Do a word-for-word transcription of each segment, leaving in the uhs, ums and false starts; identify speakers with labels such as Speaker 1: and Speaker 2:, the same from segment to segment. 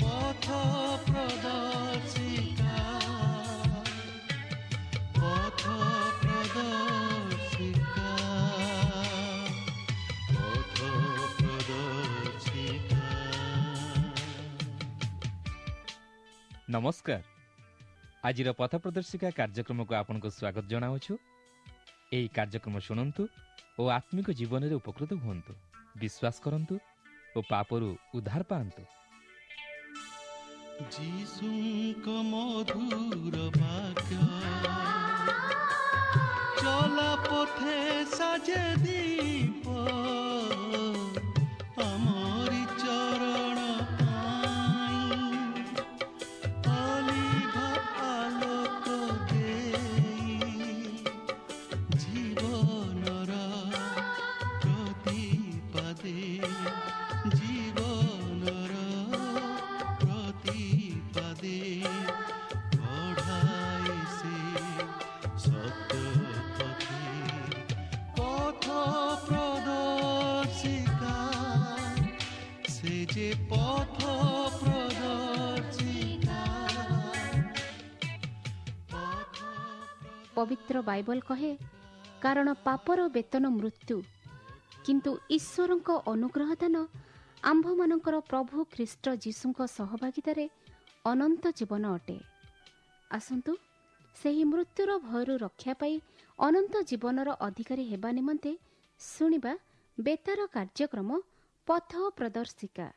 Speaker 1: পথ প্রদর্শিকা, পথ প্রদর্শিকা, পথ প্রদর্শিকা।
Speaker 2: নমস্কার, আজির পথ প্রদর্শিকা কার্যক্রমକୁ ଆପଣଙ୍କୁ ସ୍ୱାଗତ ଜଣାଉଛୁ। ଏହି କାର୍ଯ୍ୟକ୍ରମ ଶୁଣନ୍ତୁ ଓ ଆତ୍ମିକ ଜୀବନରେ ଉପକୃତ ହୁଅନ୍ତୁ। ବିଶ୍ୱାସ କରନ୍ତୁ ଓ ପାପରୁ ଉଦ୍ଧାର ପାଆନ୍ତୁ।
Speaker 1: ଯୀଶୁଙ୍କ ମଧୁର ବାକ୍ୟ ଚଲା ପଥେ ସାଜେ ଦୀପ, ଆମରି ଚରଣ ପାଇଁ ଅଲିଭା ଆଲୋକ ଦେଇ ଜୀବନର ପ୍ରତିପାଦେ, ଜୀବନର ପ୍ରତିପାଦେ ବଢ଼ାଇ ସେ ସତ୍ୟ ପଥେ, ପଥ ପ୍ରଦର୍ଶିକା, ସେ ଯେ ପଥ ପ୍ରଦର୍ଶିକା।
Speaker 3: ପବିତ୍ର ବାଇବଲ କହେ, କାରଣ ପାପର ବେତନ ମୃତ୍ୟୁ, କିନ୍ତୁ ଈଶ୍ୱରଙ୍କ ଅନୁଗ୍ରହ ଦାନ ଆମ୍ଭମାନଙ୍କର ପ୍ରଭୁ ଖ୍ରୀଷ୍ଟ ଯୀଶୁଙ୍କ ସହଭାଗିତାରେ ଅନନ୍ତ ଜୀବନ ଅଟେ। ଆସନ୍ତୁ ସେହି ମୃତ୍ୟୁର ଭୟରୁ ରକ୍ଷା ପାଇ ଅନନ୍ତ ଜୀବନର ଅଧିକାରୀ ହେବା ନିମନ୍ତେ ଶୁଣିବା ବେତାର କାର୍ଯ୍ୟକ୍ରମ ପଥ ପ୍ରଦର୍ଶିକା।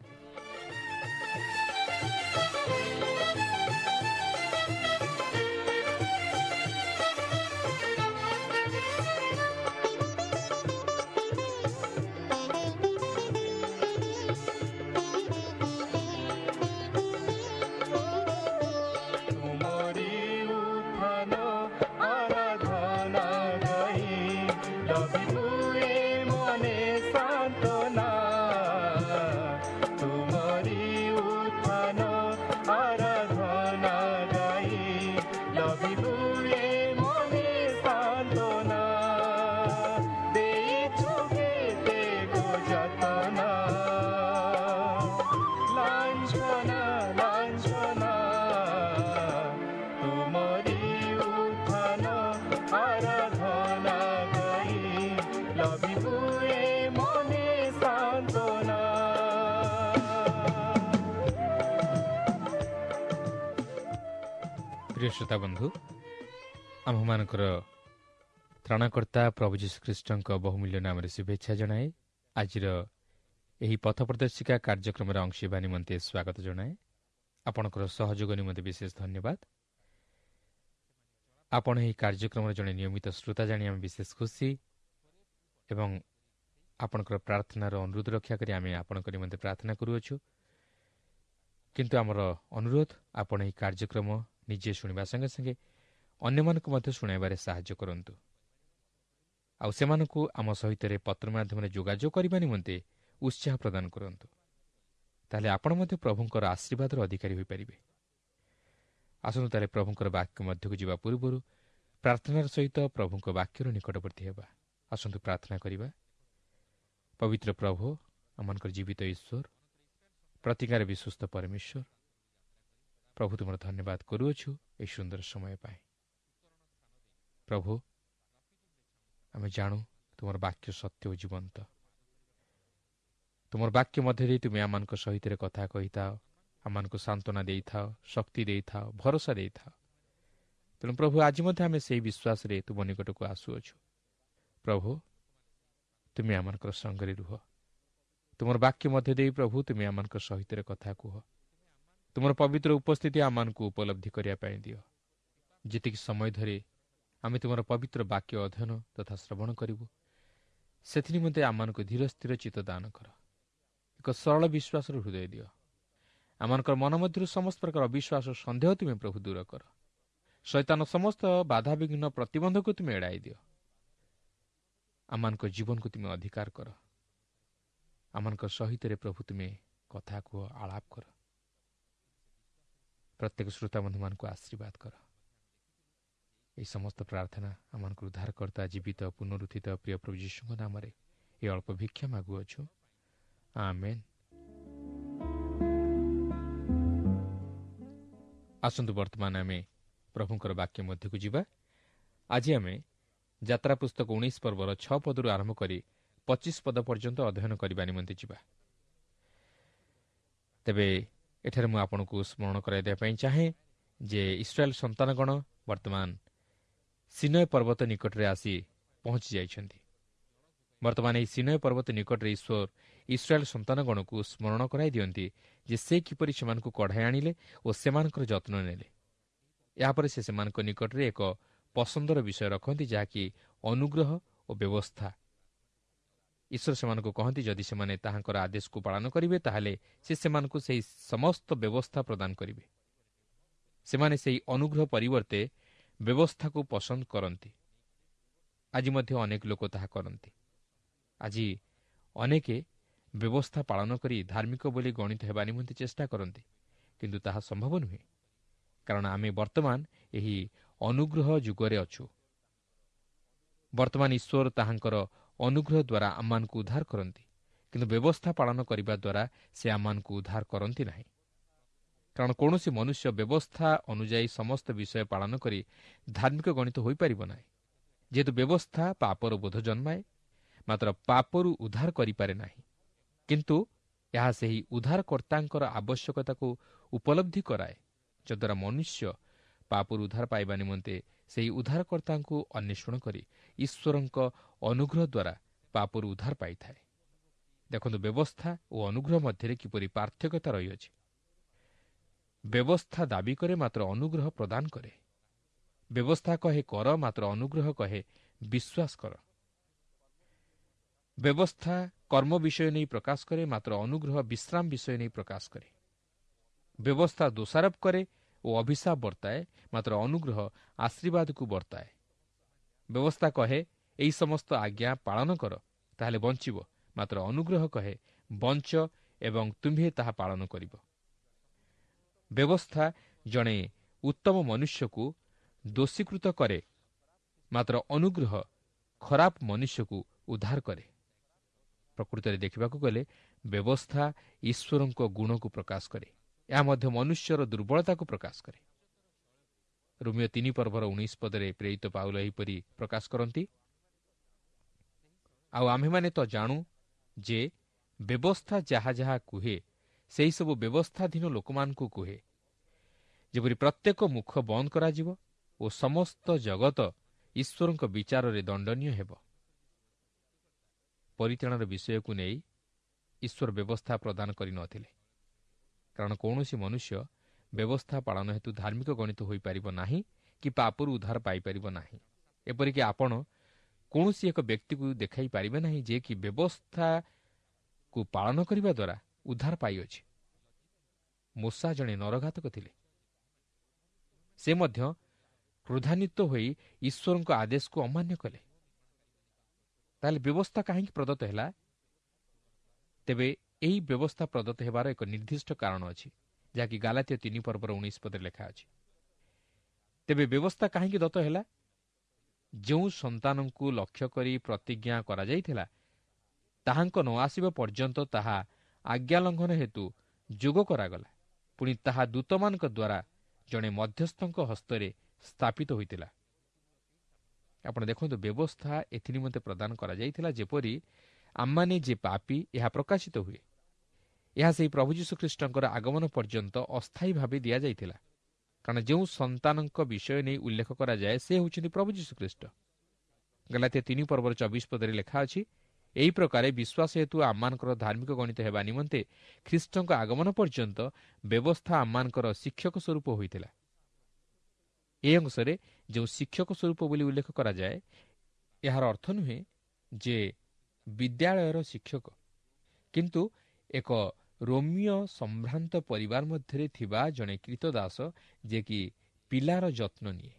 Speaker 2: ପ୍ରିୟ ଶ୍ରୋତା ବନ୍ଧୁ, ଆମ୍ଭମାନଙ୍କର ତ୍ରାଣକର୍ତ୍ତା ପ୍ରଭୁ ଯୀଶୁଖ୍ରୀଷ୍ଟଙ୍କ ବହୁମୂଲ୍ୟ ନାମରେ ଶୁଭେଚ୍ଛା ଜଣାଏ। ଆଜିର ଏହି ପଥ ପ୍ରଦର୍ଶିକା କାର୍ଯ୍ୟକ୍ରମରେ ଅଂଶ ହେବା ନିମନ୍ତେ ସ୍ୱାଗତ ଜଣାଏ। ଆପଣଙ୍କର ସହଯୋଗ ନିମନ୍ତେ ବିଶେଷ ଧନ୍ୟବାଦ। ଆପଣ ଏହି କାର୍ଯ୍ୟକ୍ରମର ଜଣେ ନିୟମିତ ଶ୍ରୋତା ଜାଣି ଆମେ ବିଶେଷ ଖୁସି ଏବଂ ଆପଣଙ୍କର ପ୍ରାର୍ଥନାର ଅନୁରୋଧ ରକ୍ଷା କରି ଆମେ ଆପଣଙ୍କ ନିମନ୍ତେ ପ୍ରାର୍ଥନା କରୁଅଛୁ। କିନ୍ତୁ ଆମର ଅନୁରୋଧ, ଆପଣ ଏହି କାର୍ଯ୍ୟକ୍ରମ ନିଜେ ଶୁଣିବା ସଙ୍ଗେ ସଙ୍ଗେ ଅନ୍ୟମାନଙ୍କୁ ମଧ୍ୟ ଶୁଣାଇବାରେ ସାହାଯ୍ୟ କରନ୍ତୁ, ଆଉ ସେମାନଙ୍କୁ ଆମ ସହିତ ପତ୍ର ମାଧ୍ୟମରେ ଯୋଗାଯୋଗ କରିବା ନିମନ୍ତେ ଉତ୍ସାହ ପ୍ରଦାନ କରନ୍ତୁ। ତାହେଲେ ଆପଣ ମଧ୍ୟ ପ୍ରଭୁଙ୍କର ଆଶୀର୍ବାଦର ଅଧିକାରୀ ହୋଇପାରିବେ। ଆସନ୍ତୁ ତାହେଲେ ପ୍ରଭୁଙ୍କର ବାକ୍ୟ ମଧ୍ୟକୁ ଯିବା ପୂର୍ବରୁ ପ୍ରାର୍ଥନାର ସହିତ ପ୍ରଭୁଙ୍କ ବାକ୍ୟର ନିକଟବର୍ତ୍ତୀ ହେବା। ଆସନ୍ତୁ ପ୍ରାର୍ଥନା କରିବା। ପବିତ୍ର ପ୍ରଭୁ, ଆମମାନଙ୍କର ଜୀବିତ ଈଶ୍ୱର, ପ୍ରତିଜ୍ଞାର ବିଶ୍ୱସ୍ତ ପରମେଶ୍ୱର, ପ୍ରଭୁ ତୁମର ଧନ୍ୟବାଦ କରୁଅଛୁ ଏହି ସୁନ୍ଦର ସମୟ ପାଇଁ। ପ୍ରଭୁ, ଆମେ ଜାଣୁ ତୁମର ବାକ୍ୟ ସତ୍ୟ ଓ ଜୀବନ୍ତ। ତୁମର ବାକ୍ୟ ମଧ୍ୟ ଦେଇ ତୁମେ ଆମମାନଙ୍କ ସହିତ କଥା କହିଥାଅ, ଆମମାନଙ୍କୁ ସାନ୍ତ୍ୱନା ଦେଇଥାଅ, ଶକ୍ତି ଦେଇଥାଅ, ଭରସା ଦେଇଥାଅ। ତେଣୁ ପ୍ରଭୁ, ଆଜି ମଧ୍ୟ ଆମେ ସେହି ବିଶ୍ୱାସରେ ତୁମ ନିକଟକୁ ଆସୁଅଛୁ। ପ୍ରଭୁ, ତୁମେ ଆମମାନଙ୍କର ସଙ୍ଗରେ ରୁହ। ତୁମର ବାକ୍ୟ ମଧ୍ୟ ଦେଇ ପ୍ରଭୁ ତୁମେ ଆମମାନଙ୍କ ସହିତ କଥା କୁହ। ତୁମର ପବିତ୍ର ଉପସ୍ଥିତି ଆମମାନଙ୍କୁ ଉପଲବ୍ଧି କରିବା ପାଇଁ ଦିଅ। ଯେତିକି ସମୟ ଧରି ଆମେ ତୁମର ପବିତ୍ର ବାକ୍ୟ ଅଧ୍ୟୟନ ତଥା ଶ୍ରବଣ କରିବୁ, ସେଥିନିମନ୍ତେ ଆମମାନଙ୍କୁ ଧୀର ସ୍ଥିର ଚିତ୍ତ ଦାନ କର। ଏକ ସରଳ ବିଶ୍ୱାସର ହୃଦୟ ଦିଅ। ଆମମାନଙ୍କର ମନ ମଧ୍ୟରୁ ସମସ୍ତ ପ୍ରକାର ଅବିଶ୍ୱାସ ଓ ସନ୍ଦେହ ତୁମେ ପ୍ରଭୁ ଦୂର କର। ଶୈତାନ ସମସ୍ତ ବାଧାବିଘ୍ନ ପ୍ରତିବନ୍ଧକୁ ତୁମେ ଏଡ଼ାଇ ଦିଅ। ଆମମାନଙ୍କ ଜୀବନକୁ ତୁମେ ଅଧିକାର କର। ଆମମାନଙ୍କ ସହିତ ପ୍ରଭୁ ତୁମେ କଥା କୁହ, ଆଳାପ କର। ପ୍ରତ୍ୟେକ ଶ୍ରୋତା ବନ୍ଧୁମାନଙ୍କୁ ଆଶୀର୍ବାଦ କର। ଏହି ସମସ୍ତ ପ୍ରାର୍ଥନା ଆମମାନଙ୍କୁ ଉଦ୍ଧାରକର୍ତ୍ତା ଜୀବିତ ପୁନରୁତ୍ଥିତ ପ୍ରିୟ ପ୍ରଭୁ ଯୀଶୁଙ୍କ ନାମରେ ଏ ଅଳ୍ପ ଭିକ୍ଷା ମାଗୁଅଛୁ। ଆମେନ୍। ଆସନ୍ତୁ ବର୍ତ୍ତମାନ ଆମେ ପ୍ରଭୁଙ୍କର ବାକ୍ୟ ମଧ୍ୟକୁ ଯିବା। ଆଜି ଆମେ ଯାତ୍ରା ପୁସ୍ତକ ଉଣେଇଶ ପର୍ବର ଛଅ ପଦରୁ ଆରମ୍ଭ କରି ପଚିଶ ପଦ ପର୍ଯ୍ୟନ୍ତ ଅଧ୍ୟୟନ କରିବା ନିମନ୍ତେ ଯିବା। ତେବେ ଏଠାରେ ମୁଁ ଆପଣଙ୍କୁ ସ୍ମରଣ କରାଇବା ପାଇଁ ଚାହେଁ ଯେ ଇସ୍ରାଏଲ୍ ସନ୍ତାନଗଣ ବର୍ତ୍ତମାନ ସିନୟ ପର୍ବତ ନିକଟରେ ଆସି ପହଞ୍ଚି ଯାଇଛନ୍ତି। ବର୍ତ୍ତମାନ ଏହି ସିନୟ ପର୍ବତ ନିକଟରେ ଈଶ୍ୱର ଇସ୍ରାଏଲ୍ ସନ୍ତାନଗଣକୁ ସ୍ମରଣ କରାଇ ଦିଅନ୍ତି ଯେ ସେ କିପରି ସେମାନଙ୍କୁ କଢ଼ାଇ ଆଣିଲେ ଓ ସେମାନଙ୍କର ଯତ୍ନ ନେଲେ। ଏହାପରେ ସେ ସେମାନଙ୍କ ନିକଟରେ ଏକ ପସନ୍ଦର ବିଷୟ ରଖନ୍ତି, ଯାହାକି ଅନୁଗ୍ରହ ଓ ବ୍ୟବସ୍ଥା। ଈଶ୍ୱର ସେମାନଙ୍କୁ କହନ୍ତି ଯଦି ସେମାନେ ତାହାଙ୍କର ଆଦେଶକୁ ପାଳନ କରିବେ ତାହେଲେ ସେ ସେମାନଙ୍କୁ ସେହି ସମସ୍ତ ବ୍ୟବସ୍ଥା ପ୍ରଦାନ କରିବେ। ସେମାନେ ସେହି ଅନୁଗ୍ରହ ପରିବର୍ତ୍ତେ ବ୍ୟବସ୍ଥାକୁ ପସନ୍ଦ କରନ୍ତି। ଆଜି ମଧ୍ୟ ଅନେକ ଲୋକ ତାହା କରନ୍ତି। ଆଜି ଅନେକେ ବ୍ୟବସ୍ଥା ପାଳନ କରି ଧାର୍ମିକ ବୋଲି ଗଣିତ ହେବା ନିମନ୍ତେ ଚେଷ୍ଟା କରନ୍ତି, କିନ୍ତୁ ତାହା ସମ୍ଭବ ନୁହେଁ, କାରଣ ଆମେ ବର୍ତ୍ତମାନ ଏହି ଅନୁଗ୍ରହ ଯୁଗରେ ଅଛୁ। ବର୍ତ୍ତମାନ ଈଶ୍ୱର ତାହାଙ୍କର ଅନୁଗ୍ରହ ଦ୍ୱାରା ଆମମାନଙ୍କୁ ଉଦ୍ଧାର କରନ୍ତି, କିନ୍ତୁ ବ୍ୟବସ୍ଥା ପାଳନ କରିବା ଦ୍ୱାରା ସେ ଆମମାନଙ୍କୁ ଉଦ୍ଧାର କରନ୍ତି ନାହିଁ। କାରଣ କୌଣସି ମନୁଷ୍ୟ ବ୍ୟବସ୍ଥା ଅନୁଯାୟୀ ସମସ୍ତ ବିଷୟ ପାଳନ କରି ଧାର୍ମିକ ଗଣିତ ହୋଇପାରିବ ନାହିଁ। ଯେହେତୁ ବ୍ୟବସ୍ଥା ପାପର ବୋଧ ଜନ୍ମାଏ, ମାତ୍ର ପାପରୁ ଉଦ୍ଧାର କରିପାରେ ନାହିଁ, କିନ୍ତୁ ଏହା ସେହି ଉଦ୍ଧାରକର୍ତ୍ତାଙ୍କର ଆବଶ୍ୟକତାକୁ ଉପଲବ୍ଧି କରାଏ, ଯଦ୍ୱାରା ମନୁଷ୍ୟ ପାପରୁ ଉଦ୍ଧାର ପାଇବା ନିମନ୍ତେ ସେହି ଉଦ୍ଧାରକର୍ତ୍ତାଙ୍କୁ ଅନ୍ୱେଷଣ କରି ଈଶ୍ୱରଙ୍କ ଅନୁଗ୍ରହ ଦ୍ୱାରା ପାପରୁ ଉଦ୍ଧାର ପାଇଥାଏ। ଦେଖନ୍ତୁ ବ୍ୟବସ୍ଥା ଓ ଅନୁଗ୍ରହ ମଧ୍ୟରେ କିପରି ପାର୍ଥକ୍ୟତା ରହିଅଛି। ବ୍ୟବସ୍ଥା ଦାବି କରେ, ମାତ୍ର ଅନୁଗ୍ରହ ପ୍ରଦାନ କରେ। ବ୍ୟବସ୍ଥା କହେ କର, ମାତ୍ର ଅନୁଗ୍ରହ କହେ ବିଶ୍ୱାସ କର। ବ୍ୟବସ୍ଥା କର୍ମ ବିଷୟ ନେଇ ପ୍ରକାଶ କରେ, ମାତ୍ର ଅନୁଗ୍ରହ ବିଶ୍ରାମ ବିଷୟ ନେଇ ପ୍ରକାଶ କରେ। ବ୍ୟବସ୍ଥା ଦୋଷାରୋପ କରେ ଓ ଅଭିଶାପ ବର୍ତ୍ତାଏ, ମାତ୍ର ଅନୁଗ୍ରହ ଆଶୀର୍ବାଦକୁ ବର୍ତ୍ତାଏ। ବ୍ୟବସ୍ଥା କହେ ଏହି ସମସ୍ତ ଆଜ୍ଞା ପାଳନ କର, ତାହେଲେ ବଞ୍ଚିବ, ମାତ୍ର ଅନୁଗ୍ରହ କହେ ବଞ୍ଚ ଏବଂ ତୁମ୍ଭେ ତାହା ପାଳନ କରିବ। ବ୍ୟବସ୍ଥା ଜଣେ ଉତ୍ତମ ମନୁଷ୍ୟକୁ ଦୋଷୀକୃତ କରେ, ମାତ୍ର ଅନୁଗ୍ରହ ଖରାପ ମନୁଷ୍ୟକୁ ଉଦ୍ଧାର କରେ। ପ୍ରକୃତରେ ଦେଖିବାକୁ ଗଲେ ବ୍ୟବସ୍ଥା ଈଶ୍ୱରଙ୍କ ଗୁଣକୁ ପ୍ରକାଶ କରେ, ଏହା ମଧ୍ୟ ମନୁଷ୍ୟର ଦୁର୍ବଳତାକୁ ପ୍ରକାଶ କରେ। ରୋମିଓ ତିନି ପର୍ବର ଉଣେଇଶ ପଦରେ ପ୍ରେରିତ ପାଉଲ ଏହିପରି ପ୍ରକାଶ କରନ୍ତି, ଆଉ ଆମ୍ଭେମାନେ ତ ଜାଣୁ ଯେ ବ୍ୟବସ୍ଥା ଯାହା ଯାହା କୁହେ ସେହିସବୁ ବ୍ୟବସ୍ଥାଧୀନ ଲୋକମାନଙ୍କୁ କୁହେ, ଯେପରି ପ୍ରତ୍ୟେକ ମୁଖ ବନ୍ଦ କରାଯିବ ଓ ସମସ୍ତ ଜଗତ ଈଶ୍ୱରଙ୍କ ବିଚାରରେ ଦଣ୍ଡନୀୟ ହେବ। ପରିତ୍ରାଣର ବିଷୟକୁ ନେଇ ଈଶ୍ୱର ବ୍ୟବସ୍ଥା ପ୍ରଦାନ କରିନଥିଲେ, କାରଣ କୌଣସି ମନୁଷ୍ୟ ବ୍ୟବସ୍ଥା ପାଳନ ହେତୁ ଧାର୍ମିକ ଗଣିତ ହୋଇପାରିବ ନାହିଁ କି ପାପରୁ ଉଦ୍ଧାର ପାଇପାରିବ ନାହିଁ। ଏପରିକି ଆପଣ କୌଣସି ଏକ ବ୍ୟକ୍ତିକୁ ଦେଖାଇ ପାରିବେ ନାହିଁ ଯେ କି ବ୍ୟବସ୍ଥାକୁ ପାଳନ କରିବା ଦ୍ୱାରା ଉଦ୍ଧାର ପାଇଅଛି। ମୂଷା ଜଣେ ନରଘାତକ ଥିଲେ। ସେ ମଧ୍ୟ କ୍ରୋଧାନ୍ୱିତ ହୋଇ ଈଶ୍ୱରଙ୍କ ଆଦେଶକୁ ଅମାନ୍ୟ କଲେ। ତାହେଲେ ବ୍ୟବସ୍ଥା କାହିଁକି ପ୍ରଦତ୍ତ ହେଲା? ତେବେ ଏହି ବ୍ୟବସ୍ଥା ପ୍ରଦତ୍ତ ହେବାର ଏକ ନିର୍ଦ୍ଦିଷ୍ଟ କାରଣ ଅଛି, ଯାହାକି ଗାଲାତୀୟ ତିନି ପର୍ବର ଉଣେଇଶ ପଦରେ ଲେଖା ଅଛି। ତେବେ ବ୍ୟବସ୍ଥା କାହିଁକି ଦତ୍ତ ହେଲା? ଯେଉଁ ସନ୍ତାନଙ୍କୁ ଲକ୍ଷ୍ୟ କରି ପ୍ରତିଜ୍ଞା କରାଯାଇଥିଲା, ତାହାଙ୍କ ନ ଆସିବା ପର୍ଯ୍ୟନ୍ତ ତାହା ଆଜ୍ଞା ଲଙ୍ଘନ ହେତୁ ଯୋଗ କରାଗଲା। ପୁଣି ତାହା ଦୂତମାନଙ୍କ ଦ୍ୱାରା ଜଣେ ମଧ୍ୟସ୍ଥଙ୍କ ହସ୍ତରେ ସ୍ଥାପିତ ହୋଇଥିଲା। ଆପଣ ଦେଖନ୍ତୁ, ବ୍ୟବସ୍ଥା ଏଥିନିମନ୍ତେ ପ୍ରଦାନ କରାଯାଇଥିଲା ଯେପରି ଆମମାନେ ଯେ ପାପୀ ଏହା ପ୍ରକାଶିତ ହୁଏ। ଏହା ସେହି ପ୍ରଭୁ ଯୀଶୁଖ୍ରୀଷ୍ଟଙ୍କର ଆଗମନ ପର୍ଯ୍ୟନ୍ତ ଅସ୍ଥାୟୀ ଭାବେ ଦିଆଯାଇଥିଲା, କାରଣ ଯେଉଁ ସନ୍ତାନଙ୍କ ବିଷୟ ନେଇ ଉଲ୍ଲେଖ କରାଯାଏ ସେ ହେଉଛନ୍ତି ପ୍ରଭୁ ଯୀଶୁଖ୍ରୀଷ୍ଟ। ଗାଲାତୀୟ ତିନି ପର୍ବର ଚବିଶ ପଦରେ ଲେଖା ଅଛି, ଏହି ପ୍ରକାରେ ବିଶ୍ୱାସ ହେତୁ ଆମମାନଙ୍କର ଧାର୍ମିକ ଗଣିତ ହେବା ନିମନ୍ତେ ଖ୍ରୀଷ୍ଟଙ୍କ ଆଗମନ ପର୍ଯ୍ୟନ୍ତ ବ୍ୟବସ୍ଥା ଆମମାନଙ୍କର ଶିକ୍ଷକ ସ୍ୱରୂପ ହୋଇଥିଲା। ଏହି ଅଂଶରେ ଯେଉଁ ଶିକ୍ଷକ ସ୍ୱରୂପ ବୋଲି ଉଲ୍ଲେଖ କରାଯାଏ, ଏହାର ଅର୍ଥ ନୁହେଁ ଯେ ବିଦ୍ୟାଳୟର ଶିକ୍ଷକ, କିନ୍ତୁ ଏକ ରୋମୀୟ ସମ୍ଭ୍ରାନ୍ତ ପରିବାର ମଧ୍ୟରେ ଥିବା ଜଣେ କ୍ରୀତଦାସ ଯେ କି ପିଲାର ଯତ୍ନ ନିଏ।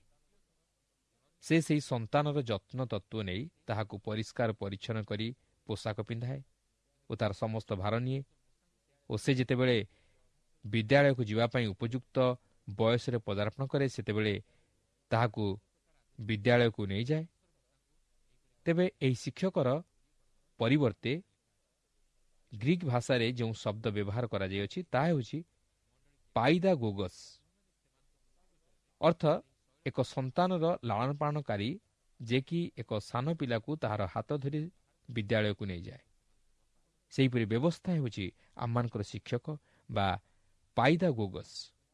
Speaker 2: ସେ ସେହି ସନ୍ତାନର ଯତ୍ନ ତତ୍ତ୍ୱ ନେଇ ତାହାକୁ ପରିଷ୍କାର ପରିଚ୍ଛନ୍ନ କରି ପୋଷାକ ପିନ୍ଧାଏ ଓ ତାର ସମସ୍ତ ଭାର ନିଏ, ଓ ସେ ଯେତେବେଳେ ବିଦ୍ୟାଳୟକୁ ଯିବା ପାଇଁ ଉପଯୁକ୍ତ ବୟସରେ ପଦାର୍ପଣ କରେ ସେତେବେଳେ ତାହାକୁ ବିଦ୍ୟାଳୟକୁ ନେଇଯାଏ। ତେବେ ଏହି ଶିକ୍ଷକର ପରିବର୍ତ୍ତେ ଗ୍ରୀକ୍ ଭାଷାରେ ଯେଉଁ ଶବ୍ଦ ବ୍ୟବହାର କରାଯାଇଅଛି ତାହା ହେଉଛି ପାଇଦାଗୋଗସ୍। ଅର୍ଥ ଏକ ସନ୍ତାନର ଲାଳନ ପାଳନକାରୀ ଯେ କି ଏକ ସାନ ପିଲାକୁ ତାହାର ହାତ ଧରି ବିଦ୍ୟାଳୟକୁ ନେଇଯାଏ। ସେହିପରି ବ୍ୟବସ୍ଥା ହେଉଛି ଆମମାନଙ୍କର ଶିକ୍ଷକ ବା ପାଇଦା ଗୋଗସ୍।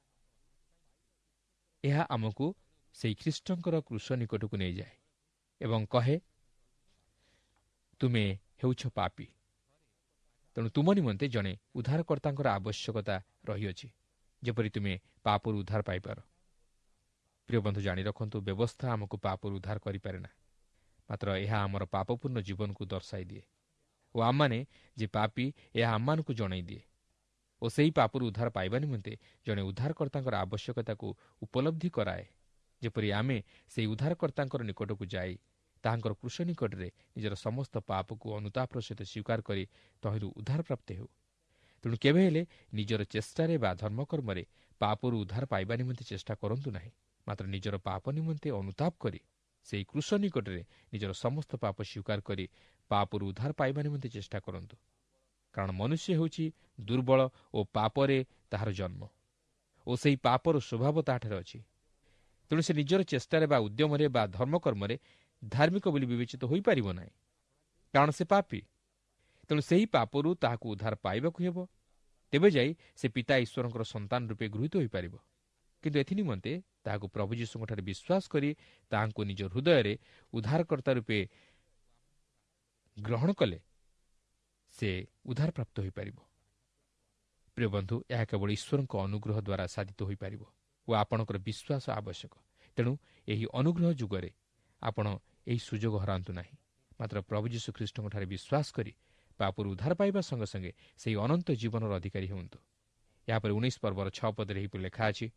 Speaker 2: ଏହା ଆମକୁ ସେହି ଖ୍ରୀଷ୍ଟଙ୍କର କ୍ରୁଶ ନିକଟକୁ ନେଇଯାଏ ଏବଂ କହେ, ତୁମେ ହେଉଛ ପାପୀ, ତେଣୁ ତୁମ ନିମନ୍ତେ ଜଣେ ଉଦ୍ଧାରକର୍ତ୍ତାଙ୍କର ଆବଶ୍ୟକତା ରହିଅଛି, ଯେପରି ତୁମେ ପାପରୁ ଉଦ୍ଧାର ପାଇପାର। ପ୍ରିୟ ବନ୍ଧୁ, ଜାଣି ରଖନ୍ତୁ, ବ୍ୟବସ୍ଥା ଆମକୁ ପାପରୁ ଉଦ୍ଧାର କରିପାରେ ନା, ମାତ୍ର ଏହା ଆମର ପାପପୂର୍ଣ୍ଣ ଜୀବନକୁ ଦର୍ଶାଇ ଦିଏ ଓ ଆମମାନେ ଯେ ପାପୀ ଏହା ଆମମାନଙ୍କୁ ଜଣାଇ ଦିଏ ଓ ସେହି ପାପରୁ ଉଦ୍ଧାର ପାଇବା ନିମନ୍ତେ ଜଣେ ଉଦ୍ଧାରକର୍ତ୍ତାଙ୍କର ଆବଶ୍ୟକତାକୁ ଉପଲବ୍ଧି କରାଏ, ଯେପରି ଆମେ ସେହି ଉଦ୍ଧାରକର୍ତ୍ତାଙ୍କର ନିକଟକୁ ଯାଇ ତାହାଙ୍କର କୃଷ ନିକଟରେ ନିଜର ସମସ୍ତ ପାପକୁ ଅନୁତାପର ସହିତ ସ୍ୱୀକାର କରି ତହିଁରୁ ଉଦ୍ଧାର ପ୍ରାପ୍ତ ହେଉ। ତେଣୁ କେବେ ହେଲେ ନିଜର ଚେଷ୍ଟାରେ ବା ଧର୍ମକର୍ମରେ ପାପରୁ ଉଦ୍ଧାର ପାଇବା ନିମନ୍ତେ ଚେଷ୍ଟା କରନ୍ତୁ ନାହିଁ, ମାତ୍ର ନିଜର ପାପ ନିମନ୍ତେ ଅନୁତାପ କରି ସେହି କୃଷ ନିକଟରେ ନିଜର ସମସ୍ତ ପାପ ସ୍ୱୀକାର କରି ପାପରୁ ଉଦ୍ଧାର ପାଇବା ନିମନ୍ତେ ଚେଷ୍ଟା କରନ୍ତୁ। କାରଣ ମନୁଷ୍ୟ ହେଉଛି ଦୁର୍ବଳ ଓ ପାପରେ ତାହାର ଜନ୍ମ ଓ ସେହି ପାପର ସ୍ୱଭାବ ତାହାଠାରେ ଅଛି। ତେଣୁ ସେ ନିଜର ଚେଷ୍ଟାରେ ବା ଉଦ୍ୟମରେ ବା ଧର୍ମକର୍ମରେ ଧାର୍ମିକ ବୋଲି ବିବେଚିତ ହୋଇପାରିବ ନାହିଁ, କାରଣ ସେ ପାପୀ। ତେଣୁ ସେହି ପାପରୁ ତାହାକୁ ଉଦ୍ଧାର ପାଇବାକୁ ହେବ, ତେବେ ଯାଇ ସେ ପିତା ଈଶ୍ୱରଙ୍କର ସନ୍ତାନ ରୂପେ ଗୃହୀତ ହୋଇପାରିବ। କିନ୍ତୁ ଏଥି ନିମନ୍ତେ ତାହାକୁ ପ୍ରଭୁ ଯୀଶୁଙ୍କଠାରେ ବିଶ୍ୱାସ କରି ତାହାଙ୍କୁ ନିଜ ହୃଦୟରେ ଉଦ୍ଧାରକର୍ତ୍ତା ରୂପେ ଗ୍ରହଣ କଲେ ସେ ଉଦ୍ଧାରପ୍ରାପ୍ତ ହୋଇପାରିବ। ପ୍ରିୟ ବନ୍ଧୁ, ଏହା କେବଳ ଈଶ୍ୱରଙ୍କ ଅନୁଗ୍ରହ ଦ୍ୱାରା ସାଧିତ ହୋଇପାରିବ ଓ ଆପଣଙ୍କର ବିଶ୍ୱାସ ଆବଶ୍ୟକ। ତେଣୁ ଏହି ଅନୁଗ୍ରହ ଯୁଗରେ ଆପଣ ଏହି ସୁଯୋଗ ହରାନ୍ତୁ ନାହିଁ, ମାତ୍ର ପ୍ରଭୁ ଯୀଶୁ ଖ୍ରୀଷ୍ଟଙ୍କଠାରେ ବିଶ୍ୱାସ କରି ପାପରୁ ଉଦ୍ଧାର ପାଇବା ସଙ୍ଗେ ସଙ୍ଗେ ସେହି ଅନନ୍ତ ଜୀବନର ଅଧିକାରୀ ହୁଅନ୍ତୁ। ଏହାପରେ ଉଣେଇଶ ପର୍ବର ଛଅ ପଦରେ ଏହିପରି ଲେଖା ଅଛି,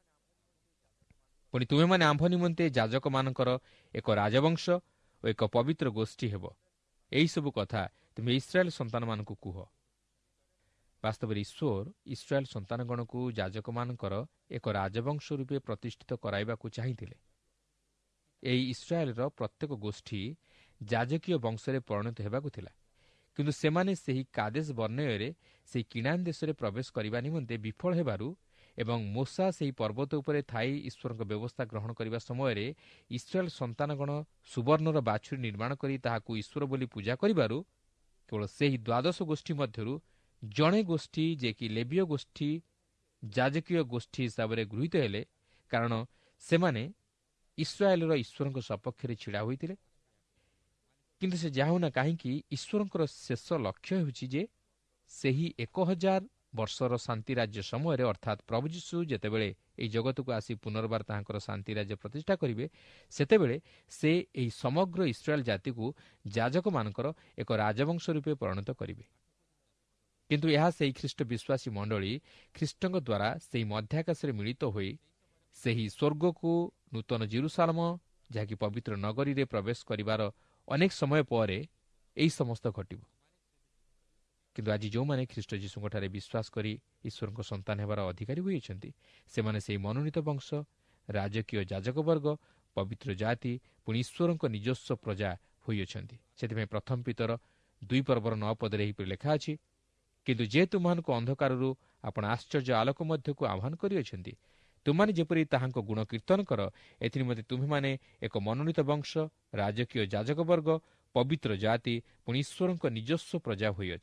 Speaker 2: ପୁଣି ତୁମେମାନେ ଆମ୍ଭ ନିମନ୍ତେ ଯାଜକମାନଙ୍କର ଏକ ରାଜବଂଶ ଓ ଏକ ପବିତ୍ର ଗୋଷ୍ଠୀ ହେବ। ଏହିସବୁ କଥା ତୁମେ ଇସ୍ରାଏଲ୍ ସନ୍ତାନମାନଙ୍କୁ କୁହ। ବାସ୍ତବରେ ଈଶ୍ୱର ଇସ୍ରାଏଲ୍ ସନ୍ତାନଗଣକୁ ଯାଜକମାନଙ୍କର ଏକ ରାଜବଂଶ ରୂପେ ପ୍ରତିଷ୍ଠିତ କରାଇବାକୁ ଚାହିଁଥିଲେ। ଏହି ଇସ୍ରାଏଲ୍ର ପ୍ରତ୍ୟେକ ଗୋଷ୍ଠୀ ଯାଜକୀୟ ବଂଶରେ ପରିଣତ ହେବାକୁ ଥିଲା, କିନ୍ତୁ ସେମାନେ ସେହି କାଦେଶ ବର୍ଣ୍ଣୟରେ ସେହି କିଣାନ୍ ଦେଶରେ ପ୍ରବେଶ କରିବା ନିମନ୍ତେ ବିଫଳ ହେବାରୁ ଏବଂ ମୋଶା ସେହି ପର୍ବତ ଉପରେ ଥାଇ ଈଶ୍ୱରଙ୍କ ବ୍ୟବସ୍ଥା ଗ୍ରହଣ କରିବା ସମୟରେ ଇସ୍ରାଏଲ୍ ସନ୍ତାନଗଣ ସୁବର୍ଣ୍ଣର ବାଛୁରୀ ନିର୍ମାଣ କରି ତାହାକୁ ଈଶ୍ୱର ବୋଲି ପୂଜା କରିବାରୁ କେବଳ ସେହି ଦ୍ୱାଦଶ ଗୋଷ୍ଠୀ ମଧ୍ୟରୁ ଜଣେ ଗୋଷ୍ଠୀ ଯେ କି ଲେବୀୟ ଗୋଷ୍ଠୀ ଯାଜକୀୟ ଗୋଷ୍ଠୀ ହିସାବରେ ଗୃହୀତ ହେଲେ, କାରଣ ସେମାନେ ଇସ୍ରାଏଲ୍ର ଈଶ୍ୱରଙ୍କ ସପକ୍ଷରେ ଛିଡ଼ା ହୋଇଥିଲେ। କିନ୍ତୁ ସେ ଯାହା ହେଉନା କାହିଁକି, ଈଶ୍ୱରଙ୍କର ଶେଷ ଲକ୍ଷ୍ୟ ହେଉଛି ଯେ ସେହି ଏକ ହଜାର ବର୍ଷର ଶାନ୍ତି ରାଜ୍ୟ ସମୟରେ, ଅର୍ଥାତ୍ ପ୍ରଭୁ ଯୀଶୁ ଯେତେବେଳେ ଏହି ଜଗତକୁ ଆସି ପୁନର୍ବାର ତାହାଙ୍କର ଶାନ୍ତି ରାଜ୍ୟ ପ୍ରତିଷ୍ଠା କରିବେ, ସେତେବେଳେ ସେ ଏହି ସମଗ୍ର ଇସ୍ରାଏଲ୍ ଜାତିକୁ ଯାଜକମାନଙ୍କର ଏକ ରାଜବଂଶ ରୂପେ ପରିଣତ କରିବେ। କିନ୍ତୁ ଏହା ସେହି ଖ୍ରୀଷ୍ଟ ବିଶ୍ୱାସୀ ମଣ୍ଡଳୀ ଖ୍ରୀଷ୍ଟଙ୍କ ଦ୍ୱାରା ସେହି ମଧ୍ୟାକାଶରେ ମିଳିତ ହୋଇ ସେହି ସ୍ୱର୍ଗକୁ ନୂତନ ଜେରୁସାଲେମ, ଯାହାକି ପବିତ୍ର ନଗରୀରେ ପ୍ରବେଶ କରିବାର ଅନେକ ସମୟ ପରେ ଏହି ସମସ୍ତ ଘଟିବ। କିନ୍ତୁ ଆଜି ଯେଉଁମାନେ ଖ୍ରୀଷ୍ଟ ଯୀଶୁଙ୍କଠାରେ ବିଶ୍ୱାସ କରି ଈଶ୍ୱରଙ୍କ ସନ୍ତାନ ହେବାର ଅଧିକାରୀ ହୋଇଛନ୍ତି, ସେମାନେ ସେହି ମନୋନୀତ ବଂଶ, ରାଜକୀୟ ଯାଜକବର୍ଗ, ପବିତ୍ର ଜାତି, ପୁଣି ଈଶ୍ୱରଙ୍କ ନିଜସ୍ୱ ପ୍ରଜା ହୋଇଅଛନ୍ତି। ସେଥିପାଇଁ ପ୍ରଥମ ପିତର ଦୁଇ ପର୍ବର ନଅ ପଦରେ ଏହିପରି ଲେଖା ଅଛି, କିନ୍ତୁ ଯେ ତୁମମାନଙ୍କୁ ଅନ୍ଧକାରରୁ ଆପଣ ଆଶ୍ଚର୍ଯ୍ୟ ଆଲୋକ ମଧ୍ୟକୁ ଆହ୍ୱାନ କରିଅଛନ୍ତି, ତୁମମାନେ ଯେପରି ତାହାଙ୍କ ଗୁଣ କୀର୍ତ୍ତନ କର, ଏଥିନିମନ୍ତେ ତୁମେମାନେ ଏକ ମନୋନୀତ ବଂଶ, ରାଜକୀୟ ଯାଜକବର୍ଗ, ପବିତ୍ର ଜାତି, ପୁଣି ଈଶ୍ୱରଙ୍କ ନିଜସ୍ୱ ପ୍ରଜା ହୋଇଅଛ।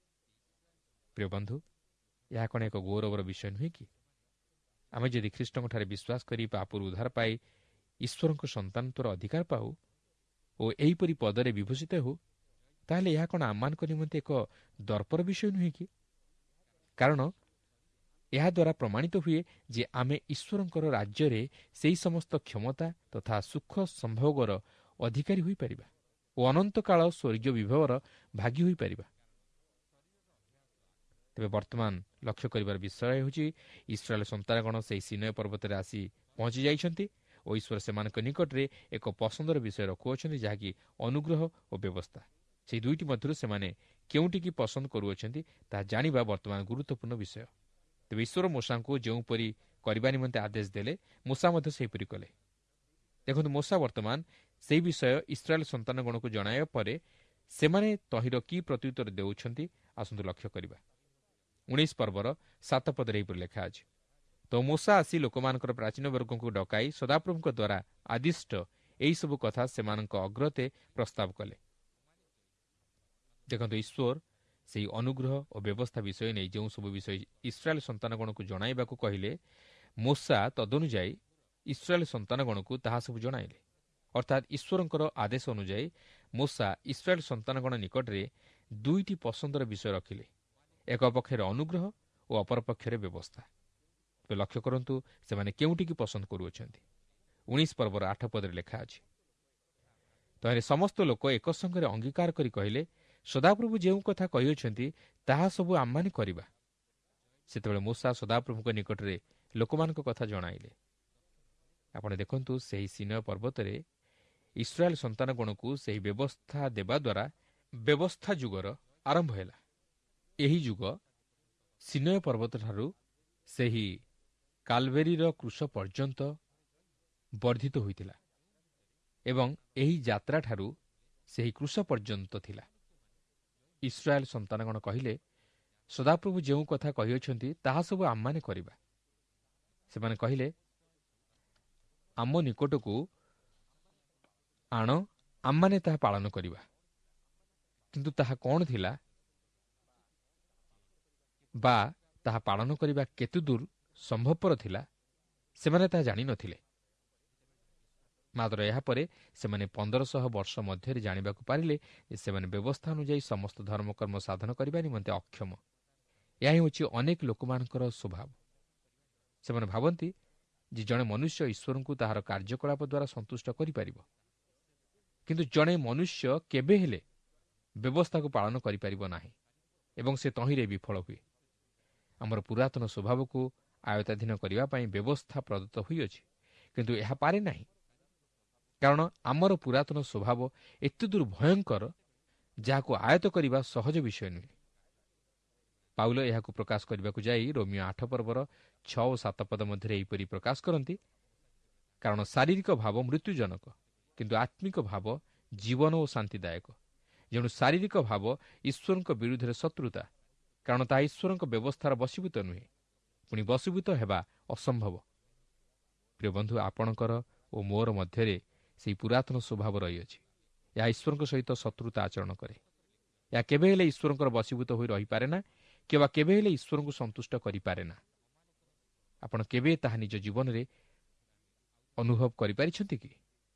Speaker 2: ପ୍ରିୟ ବନ୍ଧୁ, ଏହା କ'ଣ ଏକ ଗୌରବର ବିଷୟ ନୁହେଁ କି? ଆମେ ଯଦି ଖ୍ରୀଷ୍ଟଙ୍କଠାରେ ବିଶ୍ୱାସ କରି ପାପରୁ ଉଦ୍ଧାର ପାଇ ଈଶ୍ୱରଙ୍କ ସନ୍ତାନତ୍ୱର ଅଧିକାର ପାଉ ଓ ଏହିପରି ପଦରେ ବିଭୂଷିତ ହେଉ, ତାହେଲେ ଏହା କ'ଣ ଆମମାନଙ୍କ ନିମନ୍ତେ ଏକ ଦର୍ପର ବିଷୟ ନୁହେଁ କି? କାରଣ ଏହାଦ୍ୱାରା ପ୍ରମାଣିତ ହୁଏ ଯେ ଆମେ ଈଶ୍ୱରଙ୍କର ରାଜ୍ୟରେ ସେହି ସମସ୍ତ କ୍ଷମତା ତଥା ସୁଖ ସମ୍ଭୋଗର ଅଧିକାରୀ ହୋଇପାରିବା ଓ ଅନନ୍ତକାଳ ସ୍ୱର୍ଗୀୟ ବିଭବର ଭାଗୀ ହୋଇପାରିବା। ତେବେ ବର୍ତ୍ତମାନ ଲକ୍ଷ୍ୟ କରିବାର ବିଷୟ ହେଉଛି, ଇସ୍ରାଏଲ୍ ସନ୍ତାନଗଣ ସେହି ସିନାଇ ପର୍ବତରେ ଆସି ପହଞ୍ଚି ଯାଇଛନ୍ତି ଓ ଈଶ୍ୱର ସେମାନଙ୍କ ନିକଟରେ ଏକ ପସନ୍ଦର ବିଷୟ ରଖୁଅଛନ୍ତି, ଯାହାକି ଅନୁଗ୍ରହ ଓ ବ୍ୟବସ୍ଥା। ସେହି ଦୁଇଟି ମଧ୍ୟରୁ ସେମାନେ କେଉଁଠିକି ପସନ୍ଦ କରୁଅଛନ୍ତି ତାହା ଜାଣିବା ବର୍ତ୍ତମାନ ଗୁରୁତ୍ୱପୂର୍ଣ୍ଣ ବିଷୟ। ତେବେ ଈଶ୍ୱର ମୋଶାଙ୍କୁ ଯେଉଁପରି କରିବା ନିମନ୍ତେ ଆଦେଶ ଦେଲେ, ମୋଶା ମଧ୍ୟ ସେହିପରି କଲେ। ଦେଖନ୍ତୁ, ମୋଶା ବର୍ତ୍ତମାନ ସେହି ବିଷୟ ଇସ୍ରାଏଲ୍ ସନ୍ତାନଗଣକୁ ଜଣାଇବା ପରେ ସେମାନେ ତହିଁର କି ପ୍ରତ୍ୟୁତ୍ତର ଦେଉଛନ୍ତି, ଆସନ୍ତୁ ଲକ୍ଷ୍ୟ କରିବା। ଉଣେଇଶ ପର୍ବର ସାତ ପଦରେ ଏହିପରି ଲେଖା ଅଛି, ତ ମୂଷା ଆସି ଲୋକମାନଙ୍କର ପ୍ରାଚୀନ ବର୍ଗଙ୍କୁ ଡକାଇ ସଦାପ୍ରଭୁଙ୍କ ଦ୍ୱାରା ଆଦିଷ୍ଟ ଏହିସବୁ କଥା ସେମାନଙ୍କ ଅଗ୍ରତେ ପ୍ରସ୍ତାବ କଲେ। ଦେଖନ୍ତୁ, ଈଶ୍ୱର ସେହି ଅନୁଗ୍ରହ ଓ ବ୍ୟବସ୍ଥା ବିଷୟ ନେଇ ଯେଉଁ ସବୁ ବିଷୟ ଇସ୍ରାଏଲ୍ ସନ୍ତାନଗଣକୁ ଜଣାଇବାକୁ କହିଲେ, ମୂଷା ତଦନୁଯାୟୀ ଇସ୍ରାଏଲ୍ ସନ୍ତାନଗଣକୁ ତାହା ସବୁ ଜଣାଇଲେ। ଅର୍ଥାତ୍ ଈଶ୍ୱରଙ୍କର ଆଦେଶ ଅନୁଯାୟୀ ମୂଷା ଇସ୍ରାଏଲ୍ ସନ୍ତାନଗଣ ନିକଟରେ ଦୁଇଟି ପସନ୍ଦର ବିଷୟ ରଖିଲେ, ଏକ ପକ୍ଷରେ ଅନୁଗ୍ରହ ଓ ଅପରପକ୍ଷରେ ବ୍ୟବସ୍ଥା। ତେବେ ଲକ୍ଷ୍ୟ କରନ୍ତୁ, ସେମାନେ କେଉଁଠିକି ପସନ୍ଦ କରୁଅଛନ୍ତି। ଉଣେଇଶ ପର୍ବର ଆଠ ପଦରେ ଲେଖା ଅଛି, ତହିଁରେ ସମସ୍ତ ଲୋକ ଏକ ସଙ୍ଗରେ ଅଙ୍ଗୀକାର କରି କହିଲେ, ସଦାପ୍ରଭୁ ଯେଉଁ କଥା କହିଅଛନ୍ତି ତାହା ସବୁ ଆମମାନେ କରିବା। ସେତେବେଳେ ମୂଷା ସଦାପ୍ରଭୁଙ୍କ ନିକଟରେ ଲୋକମାନଙ୍କ କଥା ଜଣାଇଲେ। ଆପଣ ଦେଖନ୍ତୁ, ସେହି ସିନୟ ପର୍ବତରେ ଇସ୍ରାଏଲ୍ ସନ୍ତାନଗଣକୁ ସେହି ବ୍ୟବସ୍ଥା ଦେବା ଦ୍ୱାରା ବ୍ୟବସ୍ଥା ଯୁଗର ଆରମ୍ଭ ହେଲା। ଏହି ଯୁଗ ସିନୟ ପର୍ବତଠାରୁ ସେହି କାଲଭେରୀର କୃଷ ପର୍ଯ୍ୟନ୍ତ ବର୍ଦ୍ଧିତ ହୋଇଥିଲା ଏବଂ ଏହି ଯାତ୍ରାଠାରୁ ସେହି କୃଷ ପର୍ଯ୍ୟନ୍ତ ଥିଲା। ଇସ୍ରାଏଲ୍ ସନ୍ତାନଗଣ କହିଲେ, ସଦାପ୍ରଭୁ ଯେଉଁ କଥା କହିଅଛନ୍ତି ତାହା ସବୁ ଆମମାନେ କରିବା। ସେମାନେ କହିଲେ, ଆମ ନିକଟକୁ ଆଣ, ଆମମାନେ ତାହା ପାଳନ କରିବା। କିନ୍ତୁ ତାହା କ'ଣ ଥିଲା ବା ତାହା ପାଳନ କରିବା କେତେଦୂର ସମ୍ଭବପର ଥିଲା, ସେମାନେ ତାହା ଜାଣିନଥିଲେ। ମାତ୍ର ଏହାପରେ ସେମାନେ ପନ୍ଦରଶହ ବର୍ଷ ମଧ୍ୟରେ ଜାଣିବାକୁ ପାରିଲେ ଯେ ସେମାନେ ବ୍ୟବସ୍ଥା ଅନୁଯାୟୀ ସମସ୍ତ ଧର୍ମକର୍ମ ସାଧନ କରିବା ନିମନ୍ତେ ଅକ୍ଷମ। ଏହା ହେଉଛି ଅନେକ ଲୋକମାନଙ୍କର ସ୍ୱଭାବ। ସେମାନେ ଭାବନ୍ତି ଯେ ଜଣେ ମନୁଷ୍ୟ ଈଶ୍ୱରଙ୍କୁ ତାହାର କାର୍ଯ୍ୟକଳାପ ଦ୍ୱାରା ସନ୍ତୁଷ୍ଟ କରିପାରିବ, କିନ୍ତୁ ଜଣେ ମନୁଷ୍ୟ କେବେ ହେଲେ ବ୍ୟବସ୍ଥାକୁ ପାଳନ କରିପାରିବ ନାହିଁ ଏବଂ ସେ ତହିଁରେ ବିଫଳ ହୁଏ। ଆମର ପୁରାତନ ସ୍ୱଭାବକୁ ଆୟତ୍ତାଧୀନ କରିବା ପାଇଁ ବ୍ୟବସ୍ଥା ପ୍ରଦତ୍ତ ହୋଇଅଛି, କିନ୍ତୁ ଏହା ପାରେ ନାହିଁ, କାରଣ ଆମର ପୁରାତନ ସ୍ୱଭାବ ଏତେଦୂର ଭୟଙ୍କର ଯାହାକୁ ଆୟତ୍ତ କରିବା ସହଜ ବିଷୟ ନୁହେଁ। ପାଉଲ ଏହାକୁ ପ୍ରକାଶ କରିବାକୁ ଯାଇ ରୋମିଓ ଆଠ ପର୍ବର ଛଅ ଓ ସାତ ପଦ ମଧ୍ୟରେ ଏହିପରି ପ୍ରକାଶ କରନ୍ତି, କାରଣ ଶାରୀରିକ ଭାବ ମୃତ୍ୟୁଜନକ, କିନ୍ତୁ ଆତ୍ମିକ ଭାବ ଜୀବନ ଓ ଶାନ୍ତିଦାୟକ। ଯେଣୁ ଶାରୀରିକ ଭାବ ଈଶ୍ୱରଙ୍କ ବିରୁଦ୍ଧରେ ଶତ୍ରୁତା, କାରଣ ତାହା ଈଶ୍ୱରଙ୍କ ବ୍ୟବସ୍ଥାର ବଶୀଭୂତ ନୁହେଁ, ପୁଣି ବଶୀଭୂତ ହେବା ଅସମ୍ଭବ। ପ୍ରିୟ ବନ୍ଧୁ, ଆପଣଙ୍କର ଓ ମୋର ମଧ୍ୟରେ ସେହି ପୁରାତନ ସ୍ୱଭାବ ରହିଅଛି। ଏହା ଈଶ୍ୱରଙ୍କ ସହିତ ଶତ୍ରୁତା ଆଚରଣ କରେ। ଏହା କେବେ ହେଲେ ଈଶ୍ୱରଙ୍କର ବଶୀଭୂତ ହୋଇ ରହିପାରେ ନା, କିମ୍ବା କେବେ ହେଲେ ଈଶ୍ୱରଙ୍କୁ ସନ୍ତୁଷ୍ଟ କରିପାରେ ନା। ଆପଣ କେବେ ତାହା ନିଜ ଜୀବନରେ ଅନୁଭବ କରିପାରିଛନ୍ତି କି?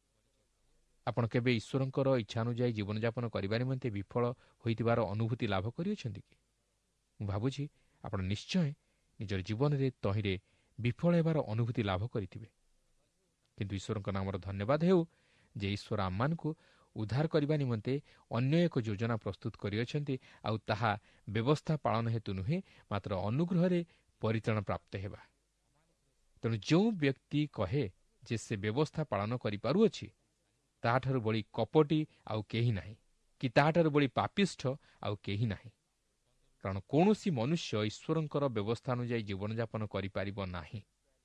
Speaker 2: ଆପଣ କେବେ ଈଶ୍ୱରଙ୍କର ଇଚ୍ଛା ଅନୁଯାୟୀ ଜୀବନଯାପନ କରିବା ନିମନ୍ତେ ବିଫଳ ହୋଇଥିବାର ଅନୁଭୂତି ଲାଭ କରିଅଛନ୍ତି କି? ମୁଁ ଭାବୁଛି ଆପଣ ନିଶ୍ଚୟ ନିଜର ଜୀବନରେ ତହିଁରେ ବିଫଳ ହେବାର ଅନୁଭୂତି ଲାଭ କରିଥିବେ। କିନ୍ତୁ ଈଶ୍ୱରଙ୍କ ନାମର ଧନ୍ୟବାଦ ହେଉ ଯେ ଈଶ୍ୱର ଆମମାନଙ୍କୁ ଉଦ୍ଧାର କରିବା ନିମନ୍ତେ ଅନ୍ୟ ଏକ ଯୋଜନା ପ୍ରସ୍ତୁତ କରିଅଛନ୍ତି, ଆଉ ତାହା ବ୍ୟବସ୍ଥା ପାଳନ ହେତୁ ନୁହେଁ, ମାତ୍ର ଅନୁଗ୍ରହରେ ପରିତ୍ରାଣ ପ୍ରାପ୍ତ ହେବା। ତେଣୁ ଯେଉଁ ବ୍ୟକ୍ତି କହେ ଯେ ସେ ବ୍ୟବସ୍ଥା ପାଳନ କରିପାରୁଅଛି, ତାହାଠାରୁ ବଳି କପଟି ଆଉ କେହି ନାହିଁ, କି ତାହାଠାରୁ ବଳି ପାପିଷ୍ଠ ଆଉ କେହି ନାହିଁ। କାରଣ କୌଣସି ମନୁଷ୍ୟ ଈଶ୍ୱରଙ୍କର ବ୍ୟବସ୍ଥା ଅନୁଯାୟୀ ଜୀବନଯାପନ କରିପାରିବ ନାହିଁ।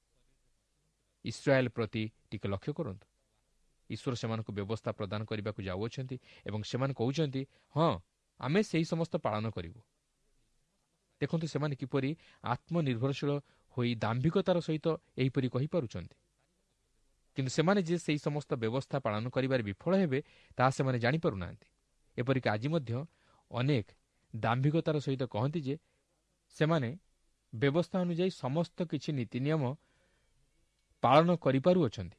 Speaker 2: ଇସ୍ରାଏଲ୍ ପ୍ରତି ଟିକେ ଲକ୍ଷ୍ୟ କରନ୍ତୁ। ଈଶ୍ୱର ସେମାନଙ୍କୁ ବ୍ୟବସ୍ଥା ପ୍ରଦାନ କରିବାକୁ ଯାଉଅଛନ୍ତି ଏବଂ ସେମାନେ କହୁଛନ୍ତି, ହଁ ଆମେ ସେହି ସମସ୍ତ ପାଳନ କରିବୁ। ଦେଖନ୍ତୁ ସେମାନେ କିପରି ଆତ୍ମନିର୍ଭରଶୀଳ ହୋଇ ଦାମ୍ଭିକତାର ସହିତ ଏହିପରି କହିପାରୁଛନ୍ତି। କିନ୍ତୁ ସେମାନେ ଯେ ସେହି ସମସ୍ତ ବ୍ୟବସ୍ଥା ପାଳନ କରିବାରେ ବିଫଳ ହେବେ, ତାହା ସେମାନେ ଜାଣିପାରୁନାହାନ୍ତି। ଏପରିକି ଆଜି ମଧ୍ୟ ଅନେକ ଦାମ୍ଭିକତାର ସହିତ କହନ୍ତି ଯେ ସେମାନେ ବ୍ୟବସ୍ଥା ଅନୁଯାୟୀ ସମସ୍ତ କିଛି ନୀତି ନିୟମ ପାଳନ କରିପାରୁଅଛନ୍ତି,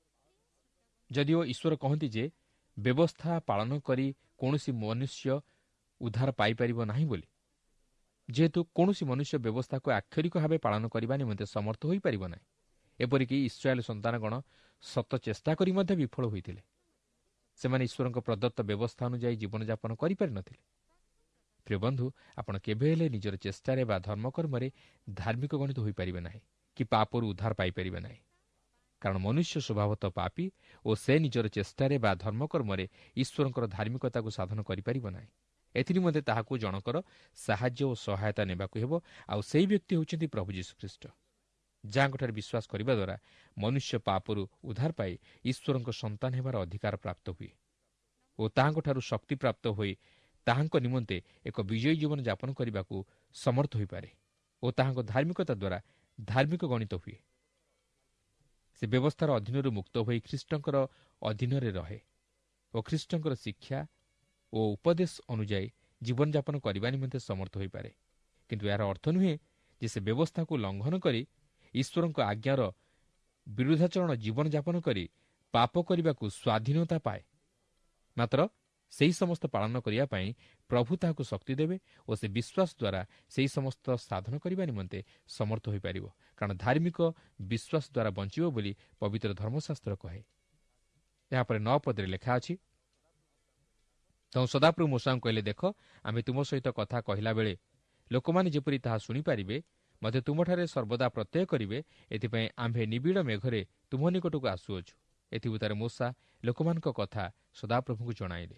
Speaker 2: ଯଦିଓ ଈଶ୍ୱର କହନ୍ତି ଯେ ବ୍ୟବସ୍ଥା ପାଳନ କରି କୌଣସି ମନୁଷ୍ୟ ଉଦ୍ଧାର ପାଇପାରିବ ନାହିଁ ବୋଲି। ଯେହେତୁ କୌଣସି ମନୁଷ୍ୟ ବ୍ୟବସ୍ଥାକୁ ଆକ୍ଷରିକ ଭାବେ ପାଳନ କରିବା ନିମନ୍ତେ ସମର୍ଥ ହୋଇପାରିବ ନାହିଁ। ଏପରିକି ଇସ୍ରାଏଲ୍ ସନ୍ତାନଗଣ ସତ ଚେଷ୍ଟା କରି ମଧ୍ୟ ବିଫଳ ହୋଇଥିଲେ। ସେମାନେ ଈଶ୍ୱରଙ୍କ ପ୍ରଦତ୍ତ ବ୍ୟବସ୍ଥା ଅନୁଯାୟୀ ଜୀବନଯାପନ କରିପାରିନଥିଲେ। ପ୍ରିୟ ବନ୍ଧୁ, ଆପଣ କେବେ ହେଲେ ନିଜର ଚେଷ୍ଟାରେ ବା ଧର୍ମକର୍ମରେ ଧାର୍ମିକ ଗଣିତ ହୋଇପାରିବେ ନାହିଁ, କି ପାପରୁ ଉଦ୍ଧାର ପାଇପାରିବେ ନାହିଁ। କାରଣ ମନୁଷ୍ୟ ସ୍ୱଭାବତଃ ପାପୀ ଓ ସେ ନିଜର ଚେଷ୍ଟାରେ ବା ଧର୍ମକର୍ମରେ ଈଶ୍ୱରଙ୍କର ଧାର୍ମିକତାକୁ ସାଧନ କରିପାରିବ ନାହିଁ। ଏଥିନିମନ୍ତେ ତାହାକୁ ଜଣକର ସାହାଯ୍ୟ ଓ ସହାୟତା ନେବାକୁ ହେବ, ଆଉ ସେହି ବ୍ୟକ୍ତି ହେଉଛନ୍ତି ପ୍ରଭୁ ଯୀଶୁଖ୍ରୀଷ୍ଟ, ଯାହାଙ୍କଠାରେ ବିଶ୍ୱାସ କରିବା ଦ୍ୱାରା ମନୁଷ୍ୟ ପାପରୁ ଉଦ୍ଧାର ପାଇ ଈଶ୍ୱରଙ୍କ ସନ୍ତାନ ହେବାର ଅଧିକାର ପ୍ରାପ୍ତ ହୁଏ ଓ ତାହାଙ୍କଠାରୁ ଶକ୍ତି ପ୍ରାପ୍ତ ହୋଇ ତାହାଙ୍କ ନିମନ୍ତେ ଏକ ବିଜୟୀ ଜୀବନ ଯାପନ କରିବାକୁ ସମର୍ଥ ହୋଇପାରେ ଓ ତାହାଙ୍କ ଧାର୍ମିକତା ଦ୍ୱାରା ଧାର୍ମିକ ଗଣିତ ହୁଏ। ସେ ବ୍ୟବସ୍ଥାର ଅଧୀନରୁ ମୁକ୍ତ ହୋଇ ଖ୍ରୀଷ୍ଟଙ୍କର ଅଧୀନରେ ରହେ ଓ ଖ୍ରୀଷ୍ଟଙ୍କର ଶିକ୍ଷା ଓ ଉପଦେଶ ଅନୁଯାୟୀ ଜୀବନଯାପନ କରିବା ନିମନ୍ତେ ସମର୍ଥ ହୋଇପାରେ। କିନ୍ତୁ ଏହାର ଅର୍ଥ ନୁହେଁ ଯେ ସେ ବ୍ୟବସ୍ଥାକୁ ଲଙ୍ଘନ କରି ଈଶ୍ୱରଙ୍କ ଆଜ୍ଞାର ବିରୁଦ୍ଧାଚରଣ ଜୀବନଯାପନ କରି ପାପ କରିବାକୁ ସ୍ୱାଧୀନତା ପାଏ। ମାତ୍ର ସେହି ସମସ୍ତ ପାଳନ କରିବା ପାଇଁ ପ୍ରଭୁ ତାହାକୁ ଶକ୍ତି ଦେବେ ଓ ସେ ବିଶ୍ୱାସ ଦ୍ୱାରା ସେହି ସମସ୍ତ ସାଧନ କରିବା ନିମନ୍ତେ ସମର୍ଥ ହୋଇପାରିବ। କାରଣ ଧାର୍ମିକ ବିଶ୍ୱାସ ଦ୍ୱାରା ବଞ୍ଚିବ ବୋଲି ପବିତ୍ର ଧର୍ମଶାସ୍ତ୍ର କହେ। ଏହାପରେ ନଅ ପଦରେ ଲେଖା ଅଛି, ତେଣୁ ସଦାପ୍ରଭୁ ମୂଷାଙ୍କୁ କହିଲେ, ଦେଖ, ଆମେ ତୁମ ସହିତ କଥା କହିଲା ବେଳେ ଲୋକମାନେ ଯେପରି ତାହା ଶୁଣିପାରିବେ, ମଧ୍ୟ ତୁମଠାରେ ସର୍ବଦା ପ୍ରତ୍ୟୟ କରିବେ, ଏଥିପାଇଁ ଆମ୍ଭେ ନିବିଡ଼ ମେଘରେ ତୁମ ନିକଟକୁ ଆସୁଅଛୁ। ଏଥିଭୂତରେ ମୂଷା ଲୋକମାନଙ୍କ କଥା ସଦାପ୍ରଭୁଙ୍କୁ ଜଣାଇଲେ।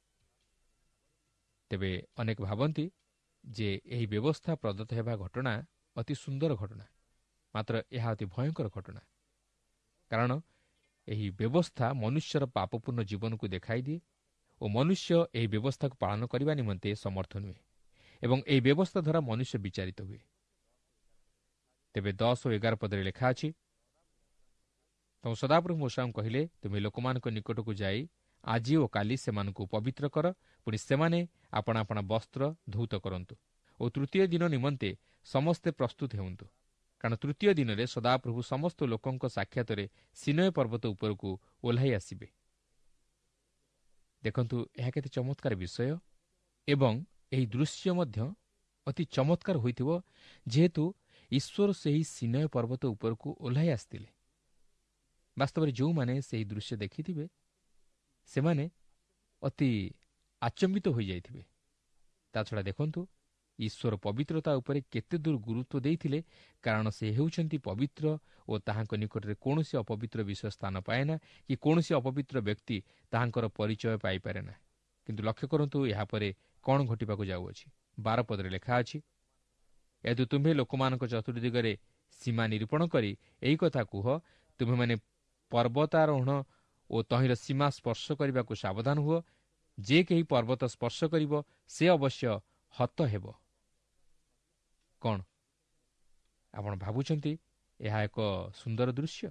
Speaker 2: ତେବେ ଅନେକ ଭାବନ୍ତି ଯେ ଏହି ବ୍ୟବସ୍ଥା ପ୍ରଦତ୍ତ ହେବା ଘଟଣା ଅତି ସୁନ୍ଦର ଘଟଣା, ମାତ୍ର ଏହା ଅତି ଭୟଙ୍କର ଘଟଣା। କାରଣ ଏହି ବ୍ୟବସ୍ଥା ମନୁଷ୍ୟର ପାପପୂର୍ଣ୍ଣ ଜୀବନକୁ ଦେଖାଇଦିଏ ଓ ମନୁଷ୍ୟ ଏହି ବ୍ୟବସ୍ଥାକୁ ପାଳନ କରିବା ନିମନ୍ତେ ସମର୍ଥ ନୁହେଁ ଏବଂ ଏହି ବ୍ୟବସ୍ଥା ଦ୍ୱାରା ମନୁଷ୍ୟ ବିଚାରିତ ହୁଏ। ତେବେ ଦଶ ଓ ଏଗାର ପଦରେ ଲେଖା ଅଛି, ତେଣୁ ସଦାପ୍ରଭୁ ମୂଷାଙ୍କୁ କହିଲେ, ତୁମେ ଲୋକମାନଙ୍କ ନିକଟକୁ ଯାଇ ଆଜି ଓ କାଲି ସେମାନଙ୍କୁ ପବିତ୍ର କର, ପୁଣି ସେମାନେ ଆପଣା ଆପଣା ବସ୍ତ୍ର ଧୌତ କରନ୍ତୁ ଓ ତୃତୀୟ ଦିନ ନିମନ୍ତେ ସମସ୍ତେ ପ୍ରସ୍ତୁତ ହେଉନ୍ତୁ। କାରଣ ତୃତୀୟ ଦିନରେ ସଦାପ୍ରଭୁ ସମସ୍ତ ଲୋକଙ୍କ ସାକ୍ଷାତରେ ସିନୟ ପର୍ବତ ଉପରକୁ ଓହ୍ଲାଇ ଆସିବେ। ଦେଖନ୍ତୁ, ଏହା କେତେ ଚମତ୍କାର ବିଷୟ ଏବଂ ଏହି ଦୃଶ୍ୟ ମଧ୍ୟ ଅତି ଚମତ୍କାର ହୋଇଥିବ, ଯେହେତୁ ଈଶ୍ୱର ସେହି ସିନୟ ପର୍ବତ ଉପରକୁ ଓହ୍ଲାଇ ଆସିଥିଲେ। ବାସ୍ତବରେ ଯେଉଁମାନେ ସେହି ଦୃଶ୍ୟ ଦେଖିଥିବେ ସେମାନେ ଅତି ଆଚମ୍ବିତ ହୋଇଯାଇଥିବେ। ତାଛଡ଼ା ଦେଖନ୍ତୁ, ଈଶ୍ୱର ପବିତ୍ରତା ଉପରେ କେତେ ଦୂର ଗୁରୁତ୍ୱ ଦେଇଥିଲେ, କାରଣ ସେ ହେଉଛନ୍ତି ପବିତ୍ର ଓ ତାହାଙ୍କ ନିକଟରେ କୌଣସି ଅପବିତ୍ର ବିଷୟ ସ୍ଥାନ ପାଏନା କି କୌଣସି ଅପବିତ୍ର ବ୍ୟକ୍ତି ତାହାଙ୍କର ପରିଚୟ ପାଇପାରେ ନା। କିନ୍ତୁ ଲକ୍ଷ୍ୟ କରନ୍ତୁ, ଏହାପରେ କ'ଣ ଘଟିବାକୁ ଯାଉଅଛି। ବାର ପଦରେ ଲେଖା ଅଛି, ଏଦୁ ତୁମ୍ଭେ ଲୋକମାନଙ୍କ ଚତୁର୍ଦିଗରେ ସୀମା ନିରୂପଣ କରି ଏହି କଥା କୁହ, ତୁମ୍ଭେମାନେ ପର୍ବତାରୋହଣ ଓ ତହିଁର ସୀମା ସ୍ପର୍ଶ କରିବାକୁ ସାବଧାନ ହୁଅ। ଯେ କେହି ପର୍ବତ ସ୍ପର୍ଶ କରିବ ସେ ଅବଶ୍ୟ ହତ ହେବ। କ'ଣ ଆପଣ ଭାବୁଛନ୍ତି ଏହା ଏକ ସୁନ୍ଦର ଦୃଶ୍ୟ?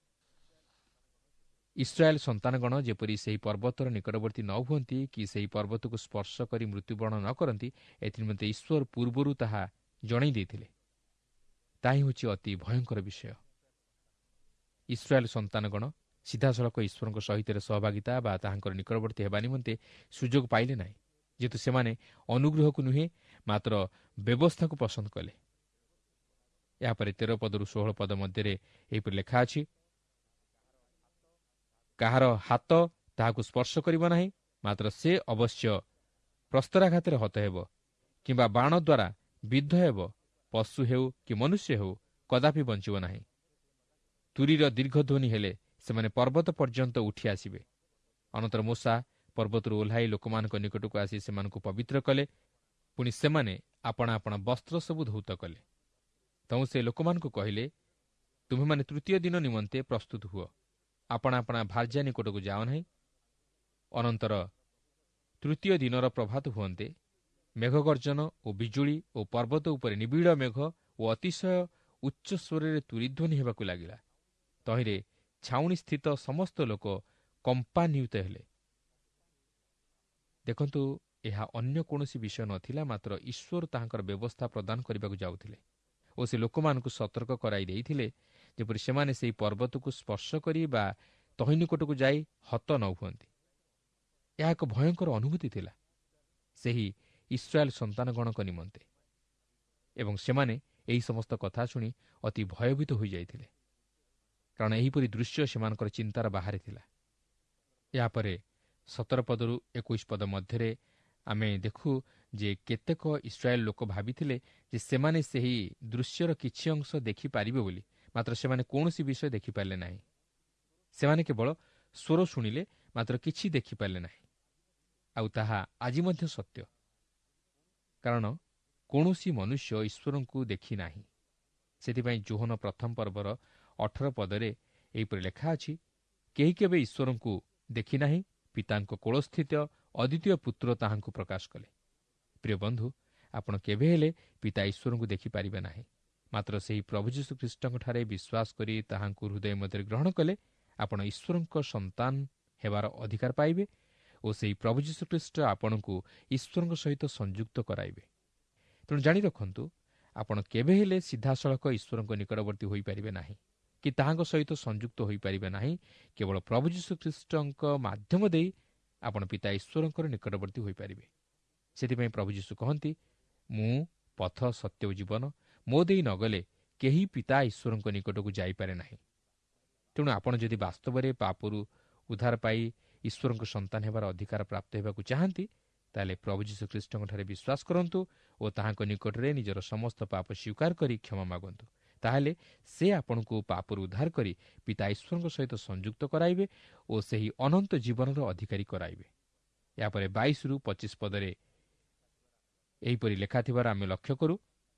Speaker 2: ଇସ୍ରାଏଲ ସନ୍ତାନଗଣ ଯେପରି ସେହି ପର୍ବତର ନିକଟବର୍ତ୍ତୀ ନ ହୁଅନ୍ତି କି ସେହି ପର୍ବତକୁ ସ୍ପର୍ଶ କରି ମୃତ୍ୟୁବରଣ ନ କରନ୍ତି, ଏଥିନିମନ୍ତେ ଈଶ୍ୱର ପୂର୍ବରୁ ତାହା ଜଣାଇ ଦେଇଥିଲେ। ତାହା ହିଁ ହେଉଛି ଅତି ଭୟଙ୍କର ବିଷୟ। ଇସ୍ରାଏଲ ସନ୍ତାନଗଣ ସିଧାସଳଖ ଈଶ୍ୱରଙ୍କ ସହିତ ସହଭାଗିତା ବା ତାହାଙ୍କର ନିକଟବର୍ତ୍ତୀ ହେବା ନିମନ୍ତେ ସୁଯୋଗ ପାଇଲେ ନାହିଁ, ଯେହେତୁ ସେମାନେ ଅନୁଗ୍ରହକୁ ନୁହେଁ ମାତ୍ର ବ୍ୟବସ୍ଥାକୁ ପସନ୍ଦ କଲେ। ଏହାପରେ ତେର ପଦରୁ ଷୋହଳ ପଦ ମଧ୍ୟରେ ଏହିପରି ଲେଖା ଅଛି, କାହାର ହାତ ତାହାକୁ ସ୍ପର୍ଶ କରିବ ନାହିଁ, ମାତ୍ର ସେ ଅବଶ୍ୟ ପ୍ରସ୍ତରାଘାତରେ ହତ ହେବ କିମ୍ବା ବାଣ ଦ୍ୱାରା ବିଦ୍ଧ ହେବ। ପଶୁ ହେଉ କି ମନୁଷ୍ୟ ହେଉ କଦାପି ବଞ୍ଚିବ ନାହିଁ। ତୁରୀର ଦୀର୍ଘଧ୍ୱନି ହେଲେ ସେମାନେ ପର୍ବତ ପର୍ଯ୍ୟନ୍ତ ଉଠି ଆସିବେ। ଅନନ୍ତର ମୂଷା ପର୍ବତରୁ ଓହ୍ଲାଇ ଲୋକମାନଙ୍କ ନିକଟକୁ ଆସି ସେମାନଙ୍କୁ ପବିତ୍ର କଲେ। ପୁଣି ସେମାନେ ଆପଣା ଆପଣା ବସ୍ତ୍ର ସବୁ ଧୌତ କଲେ। ତେଣୁ ସେ ଲୋକମାନଙ୍କୁ କହିଲେ, ତୁମେମାନେ ତୃତୀୟ ଦିନ ନିମନ୍ତେ ପ୍ରସ୍ତୁତ ହୁଅ, ଆପଣା ଆପଣା ଭାର୍ଯ୍ୟା ନିକଟକୁ ଯାଅ ନାହିଁ। ଅନନ୍ତର ତୃତୀୟ ଦିନର ପ୍ରଭାତ ହୁଅନ୍ତେ ମେଘଗର୍ଜନ ଓ ବିଜୁଳି ଓ ପର୍ବତ ଉପରେ ନିବିଡ଼ ମେଘ ଓ ଅତିଶୟ ଉଚ୍ଚ ସ୍ୱରରେ ତୁରୀଧ୍ୱନି ହେବାକୁ ଲାଗିଲା। ତହିଁରେ ଛାଉଣି ସ୍ଥିତ ସମସ୍ତ ଲୋକ କମ୍ପାନ୍ୱିତ ହେଲେ। ଦେଖନ୍ତୁ, ଏହା ଅନ୍ୟ କୌଣସି ବିଷୟ ନଥିଲା, ମାତ୍ର ଈଶ୍ୱର ତାହାଙ୍କର ବ୍ୟବସ୍ଥା ପ୍ରଦାନ କରିବାକୁ ଯାଉଥିଲେ ଓ ସେ ଲୋକମାନଙ୍କୁ ସତର୍କ କରାଇ ଦେଇଥିଲେ, ଯେପରି ସେମାନେ ସେହି ପର୍ବତକୁ ସ୍ପର୍ଶ କରି ବା ତହିଁ ନିକଟକୁ ଯାଇ ହତ ନ ହୁଅନ୍ତି। ଏହା ଏକ ଭୟଙ୍କର ଅନୁଭୂତି ଥିଲା ସେହି ଇସ୍ରାଏଲ ସନ୍ତାନଗଣଙ୍କ ନିମନ୍ତେ ଏବଂ ସେମାନେ ଏହି ସମସ୍ତ କଥା ଶୁଣି ଅତି ଭୟଭୀତ ହୋଇଯାଇଥିଲେ, କାରଣ ଏହିପରି ଦୃଶ୍ୟ ସେମାନଙ୍କର ଚିନ୍ତାର ବାହାରେ ଥିଲା। ଏହାପରେ ସତର ପଦରୁ ଏକୋଇଶ ପଦ ମଧ୍ୟରେ ଆମେ ଦେଖୁ ଯେ କେତେକ ଇସ୍ରାଏଲ ଲୋକ ଭାବିଥିଲେ ଯେ ସେମାନେ ସେହି ଦୃଶ୍ୟର କିଛି ଅଂଶ ଦେଖିପାରିବେ ବୋଲି, ମାତ୍ର ସେମାନେ କୌଣସି ବିଷୟ ଦେଖିପାରିଲେ ନାହିଁ। ସେମାନେ କେବଳ ସ୍ୱର ଶୁଣିଲେ, ମାତ୍ର କିଛି ଦେଖିପାରିଲେ ନାହିଁ। ଆଉ ତାହା ଆଜି ମଧ୍ୟ ସତ୍ୟ, କାରଣ କୌଣସି ମନୁଷ୍ୟ ଈଶ୍ୱରଙ୍କୁ ଦେଖି ନାହିଁ। ସେଥିପାଇଁ ଯୋହନ ପ୍ରଥମ ପର୍ବର ଅଠର ପଦରେ ଏହିପରି ଲେଖା ଅଛି, କେହି କେବେ ଈଶ୍ୱରଙ୍କୁ ଦେଖିନାହିଁ, ପିତାଙ୍କ କୋଳସ୍ଥିତ ଅଦ୍ୱିତୀୟ ପୁତ୍ର ତାହାଙ୍କୁ ପ୍ରକାଶ କଲେ। ପ୍ରିୟ ବନ୍ଧୁ, ଆପଣ କେବେ ହେଲେ ପିତା ଈଶ୍ୱରଙ୍କୁ ଦେଖିପାରିବେ ନାହିଁ। ମାତ୍ର ସେହି ପ୍ରଭୁ ଯୀଶୁଖ୍ରୀଷ୍ଟଙ୍କଠାରେ ବିଶ୍ୱାସ କରି ତାହାଙ୍କୁ ହୃଦୟ ମଧ୍ୟରେ ଗ୍ରହଣ କଲେ ଆପଣ ଈଶ୍ୱରଙ୍କ ସନ୍ତାନ ହେବାର ଅଧିକାର ପାଇବେ ଓ ସେହି ପ୍ରଭୁ ଯୀଶୁଖ୍ରୀଷ୍ଟ ଆପଣଙ୍କୁ ଈଶ୍ୱରଙ୍କ ସହିତ ସଂଯୁକ୍ତ କରାଇବେ। ତେଣୁ ଜାଣି ରଖନ୍ତୁ, ଆପଣ କେବେ ହେଲେ ସିଧାସଳଖ ଈଶ୍ୱରଙ୍କ ନିକଟବର୍ତ୍ତୀ ହୋଇପାରିବେ ନାହିଁ କି ତାହାଙ୍କ ସହିତ ସଂଯୁକ୍ତ ହୋଇପାରିବେ ନାହିଁ। କେବଳ ପ୍ରଭୁ ଯୀଶୁଖ୍ରୀଷ୍ଟଙ୍କ ମାଧ୍ୟମ ଦେଇ ଆପଣ ପିତା ଈଶ୍ୱରଙ୍କର ନିକଟବର୍ତ୍ତୀ ହୋଇପାରିବେ। ସେଥିପାଇଁ ପ୍ରଭୁ ଯୀଶୁ କହନ୍ତି, ମୁଁ ପଥ, ସତ୍ୟ ଓ ଜୀବନ, ମୋ ଦେଇ ନ ଗଲେ କେହି ପିତା ଈଶ୍ୱରଙ୍କ ନିକଟକୁ ଯାଇପାରେ ନାହିଁ। ତେଣୁ ଆପଣ ଯଦି ବାସ୍ତବରେ ପାପରୁ ଉଦ୍ଧାର ପାଇ ଈଶ୍ୱରଙ୍କ ସନ୍ତାନ ହେବାର ଅଧିକାର ପ୍ରାପ୍ତ ହେବାକୁ ଚାହାନ୍ତି, ତାହେଲେ ପ୍ରଭୁ ଯୀଶୁଖ୍ରୀଷ୍ଟଙ୍କଠାରେ ବିଶ୍ୱାସ କରନ୍ତୁ ଓ ତାହାଙ୍କ ନିକଟରେ ନିଜର ସମସ୍ତ ପାପ ସ୍ୱୀକାର କରି କ୍ଷମା ମାଗନ୍ତୁ। ତାହେଲେ ସେ ଆପଣଙ୍କୁ ପାପରୁ ଉଦ୍ଧାର କରି ପିତା ଈଶ୍ୱରଙ୍କ ସହିତ ସଂଯୁକ୍ତ କରାଇବେ ଓ ସେହି ଅନନ୍ତ ଜୀବନର ଅଧିକାରୀ କରାଇବେ। ଏହାପରେ ବାଇଶରୁ ପଚିଶ ପଦରେ ଏହିପରି ଲେଖାଥିବାର ଆମେ ଲକ୍ଷ୍ୟ କରୁ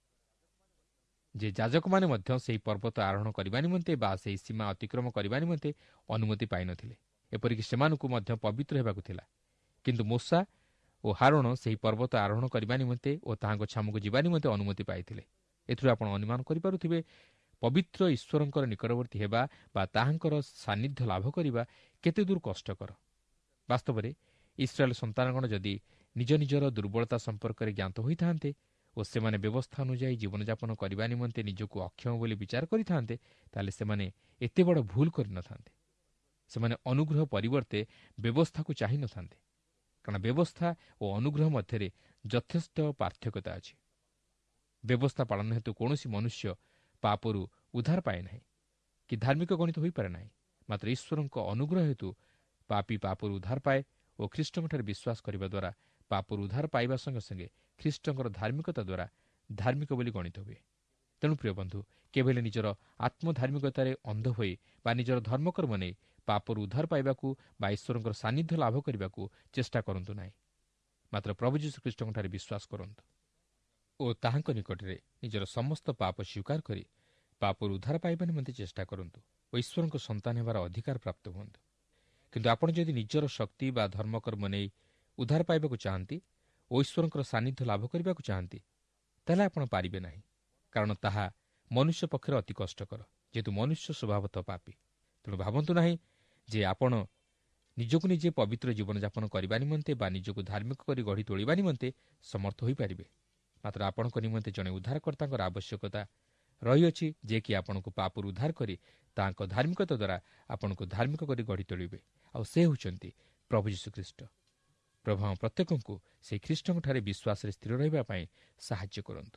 Speaker 2: ଯେ ଯାଜକମାନେ ମଧ୍ୟ ସେହି ପର୍ବତ ଆରୋହଣ କରିବା ନିମନ୍ତେ ବା ସେହି ସୀମା ଅତିକ୍ରମ କରିବା ନିମନ୍ତେ ଅନୁମତି ପାଇନଥିଲେ। ଏପରିକି ସେମାନଙ୍କୁ ମଧ୍ୟ ପବିତ୍ର ହେବାକୁ ଥିଲା। କିନ୍ତୁ ମୂଷା ଓ ହାରୋଣ ସେହି ପର୍ବତ ଆରୋହଣ କରିବା ନିମନ୍ତେ ଓ ତାହାଙ୍କ ଛାମୁକୁ ଯିବା ନିମନ୍ତେ ଅନୁମତି ପାଇଥିଲେ। ଏଥିରୁ ଆପଣ ଅନୁମାନ କରିପାରୁଥିବେ ପବିତ୍ର ଈଶ୍ୱରଙ୍କର ନିକଟବର୍ତ୍ତୀ ହେବା ବା ତାହାଙ୍କର ସାନ୍ନିଧ୍ୟ ଲାଭ କରିବା କେତେ ଦୂର କଷ୍ଟକର। ବାସ୍ତବରେ ଇସ୍ରାଏଲ ସନ୍ତାନଗଣ ଯଦି ନିଜ ନିଜର ଦୁର୍ବଳତା ସମ୍ପର୍କରେ ଜ୍ଞାତ ହୋଇଥାନ୍ତେ ଓ ସେମାନେ ବ୍ୟବସ୍ଥା ଅନୁଯାୟୀ ଜୀବନଯାପନ କରିବା ନିମନ୍ତେ ନିଜକୁ ଅକ୍ଷମ ବୋଲି ବିଚାର କରିଥାନ୍ତେ, ତାହେଲେ ସେମାନେ ଏତେ ବଡ଼ ଭୁଲ କରିନଥାନ୍ତେ। ସେମାନେ ଅନୁଗ୍ରହ ପରିବର୍ତ୍ତେ ବ୍ୟବସ୍ଥାକୁ ଚାହିଁନଥାନ୍ତେ, କାରଣ ବ୍ୟବସ୍ଥା ଓ ଅନୁଗ୍ରହ ମଧ୍ୟରେ ଯଥେଷ୍ଟ ପାର୍ଥକ୍ୟତା ଅଛି। ବ୍ୟବସ୍ଥା ପାଳନ ହେତୁ କୌଣସି ମନୁଷ୍ୟ ପାପରୁ ଉଦ୍ଧାର ପାଏ ନାହିଁ କି ଧାର୍ମିକ ଗଣିତ ହୋଇପାରେ ନାହିଁ। ମାତ୍ର ଈଶ୍ୱରଙ୍କ ଅନୁଗ୍ରହ ହେତୁ ପାପୀ ପାପରୁ ଉଦ୍ଧାର ପାଏ ଓ ଖ୍ରୀଷ୍ଟଙ୍କଠାରେ ବିଶ୍ୱାସ କରିବା ଦ୍ୱାରା ପାପରୁ ଉଦ୍ଧାର ପାଇବା ସଙ୍ଗେ ସଙ୍ଗେ ଖ୍ରୀଷ୍ଟଙ୍କର ଧାର୍ମିକତା ଦ୍ୱାରା ଧାର୍ମିକ ବୋଲି ଗଣିତ ହୁଏ। ତେଣୁ ପ୍ରିୟ ବନ୍ଧୁ, କେବେ ହେଲେ ନିଜର ଆତ୍ମଧାର୍ମିକତାରେ ଅନ୍ଧ ହୋଇ ବା ନିଜର ଧର୍ମକର୍ମ ନେଇ ପାପରୁ ଉଦ୍ଧାର ପାଇବାକୁ ବା ଈଶ୍ୱରଙ୍କର ସାନ୍ନିଧ୍ୟ ଲାଭ କରିବାକୁ ଚେଷ୍ଟା କରନ୍ତୁ ନାହିଁ। ମାତ୍ର ପ୍ରଭୁ ଯୀଶୁଖ୍ରୀଷ୍ଟଙ୍କଠାରେ ବିଶ୍ୱାସ କରନ୍ତୁ ଓ ତାହାଙ୍କ ନିକଟରେ ନିଜର ସମସ୍ତ ପାପ ସ୍ୱୀକାର କରି ପାପରୁ ଉଦ୍ଧାର ପାଇବା ନିମନ୍ତେ ଚେଷ୍ଟା କରନ୍ତୁ ଓ ଈଶ୍ୱରଙ୍କ ସନ୍ତାନ ହେବାର ଅଧିକାର ପ୍ରାପ୍ତ ହୁଅନ୍ତୁ। କିନ୍ତୁ ଆପଣ ଯଦି ନିଜର ଶକ୍ତି ବା ଧର୍ମକର୍ମ ନେଇ ଉଦ୍ଧାର ପାଇବାକୁ ଚାହାନ୍ତି ଓ ଈଶ୍ୱରଙ୍କର ସାନ୍ନିଧ୍ୟ ଲାଭ କରିବାକୁ ଚାହାନ୍ତି, ତାହେଲେ ଆପଣ ପାରିବେ ନାହିଁ, କାରଣ ତାହା ମନୁଷ୍ୟ ପକ୍ଷରେ ଅତି କଷ୍ଟକର, ଯେହେତୁ ମନୁଷ୍ୟ ସ୍ୱଭାବତଃ ପାପୀ। ତେଣୁ ଭାବନ୍ତୁ ନାହିଁ ଯେ ଆପଣ ନିଜକୁ ନିଜେ ପବିତ୍ର ଜୀବନଯାପନ କରିବା ନିମନ୍ତେ ବା ନିଜକୁ ଧାର୍ମିକ କରି ଗଢ଼ି ତୋଳିବା ନିମନ୍ତେ ସମର୍ଥ ହୋଇପାରିବେ। ମାତ୍ର ଆପଣଙ୍କ ନିମନ୍ତେ ଜଣେ ଉଦ୍ଧାରକର୍ତ୍ତାଙ୍କର ଆବଶ୍ୟକତା ରହିଅଛି, ଯିଏକି ଆପଣଙ୍କୁ ପାପରୁ ଉଦ୍ଧାର କରି ତାଙ୍କ ଧାର୍ମିକତା ଦ୍ୱାରା ଆପଣଙ୍କୁ ଧାର୍ମିକ କରି ଗଢ଼ି ତୋଳିବେ। ଆଉ ସେ ହେଉଛନ୍ତି ପ୍ରଭୁ ଯୀଶୁଖ୍ରୀଷ୍ଟ। ପ୍ରଭୁ ଆମ ପ୍ରତ୍ୟେକଙ୍କୁ ସେହି ଖ୍ରୀଷ୍ଟଙ୍କଠାରେ ବିଶ୍ୱାସରେ ସ୍ଥିର ରହିବା ପାଇଁ ସାହାଯ୍ୟ କରନ୍ତୁ।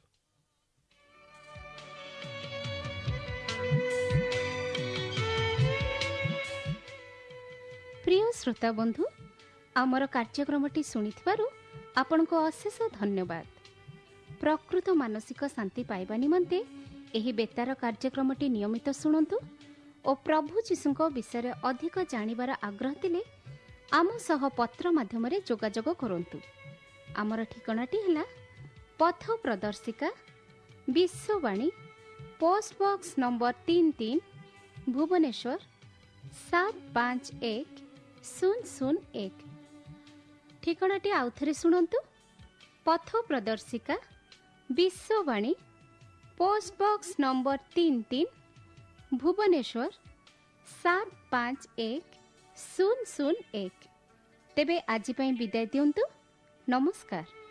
Speaker 3: ପ୍ରିୟ ଶ୍ରୋତା ବନ୍ଧୁ, ଆମର କାର୍ଯ୍ୟକ୍ରମଟି ଶୁଣିଥିବାରୁ ଆପଣଙ୍କୁ ଅଶେଷ ଧନ୍ୟବାଦ। ପ୍ରକୃତ ମାନସିକ ଶାନ୍ତି ପାଇବା ନିମନ୍ତେ ଏହି ବେତାର କାର୍ଯ୍ୟକ୍ରମଟି ନିୟମିତ ଶୁଣନ୍ତୁ ଓ ପ୍ରଭୁ ଯୀଶୁଙ୍କ ବିଷୟରେ ଅଧିକ ଜାଣିବାର ଆଗ୍ରହ ଥିଲେ ଆମ ସହ ପତ୍ର ମାଧ୍ୟମରେ ଯୋଗାଯୋଗ କରନ୍ତୁ। ଆମର ଠିକଣାଟି ହେଲା ପଥ ପ୍ରଦର୍ଶିକା, ବିଶ୍ୱବାଣୀ, ପୋଷ୍ଟ ବକ୍ସ ନମ୍ବର ତିନି ତିନି, ଭୁବନେଶ୍ୱର ସାତ ପାଞ୍ଚ ଏକ ଶୂନ ଶୂନ ଏକ। ଠିକଣାଟି ଆଉଥରେ ଶୁଣନ୍ତୁ। ପଥ ପ୍ରଦର୍ଶିକା, ବିଶ୍ୱବାଣୀ, ପୋଷ୍ଟ ବକ୍ସ ନମ୍ବର ତିନି ତିନି, ଭୁବନେଶ୍ୱର ସାତ ପାଞ୍ଚ ଏକ ଶୂନ ଶୂନ ଏକ। ତେବେ ଆଜି ପାଇଁ ବିଦାୟ ଦିଅନ୍ତୁ। ନମସ୍କାର।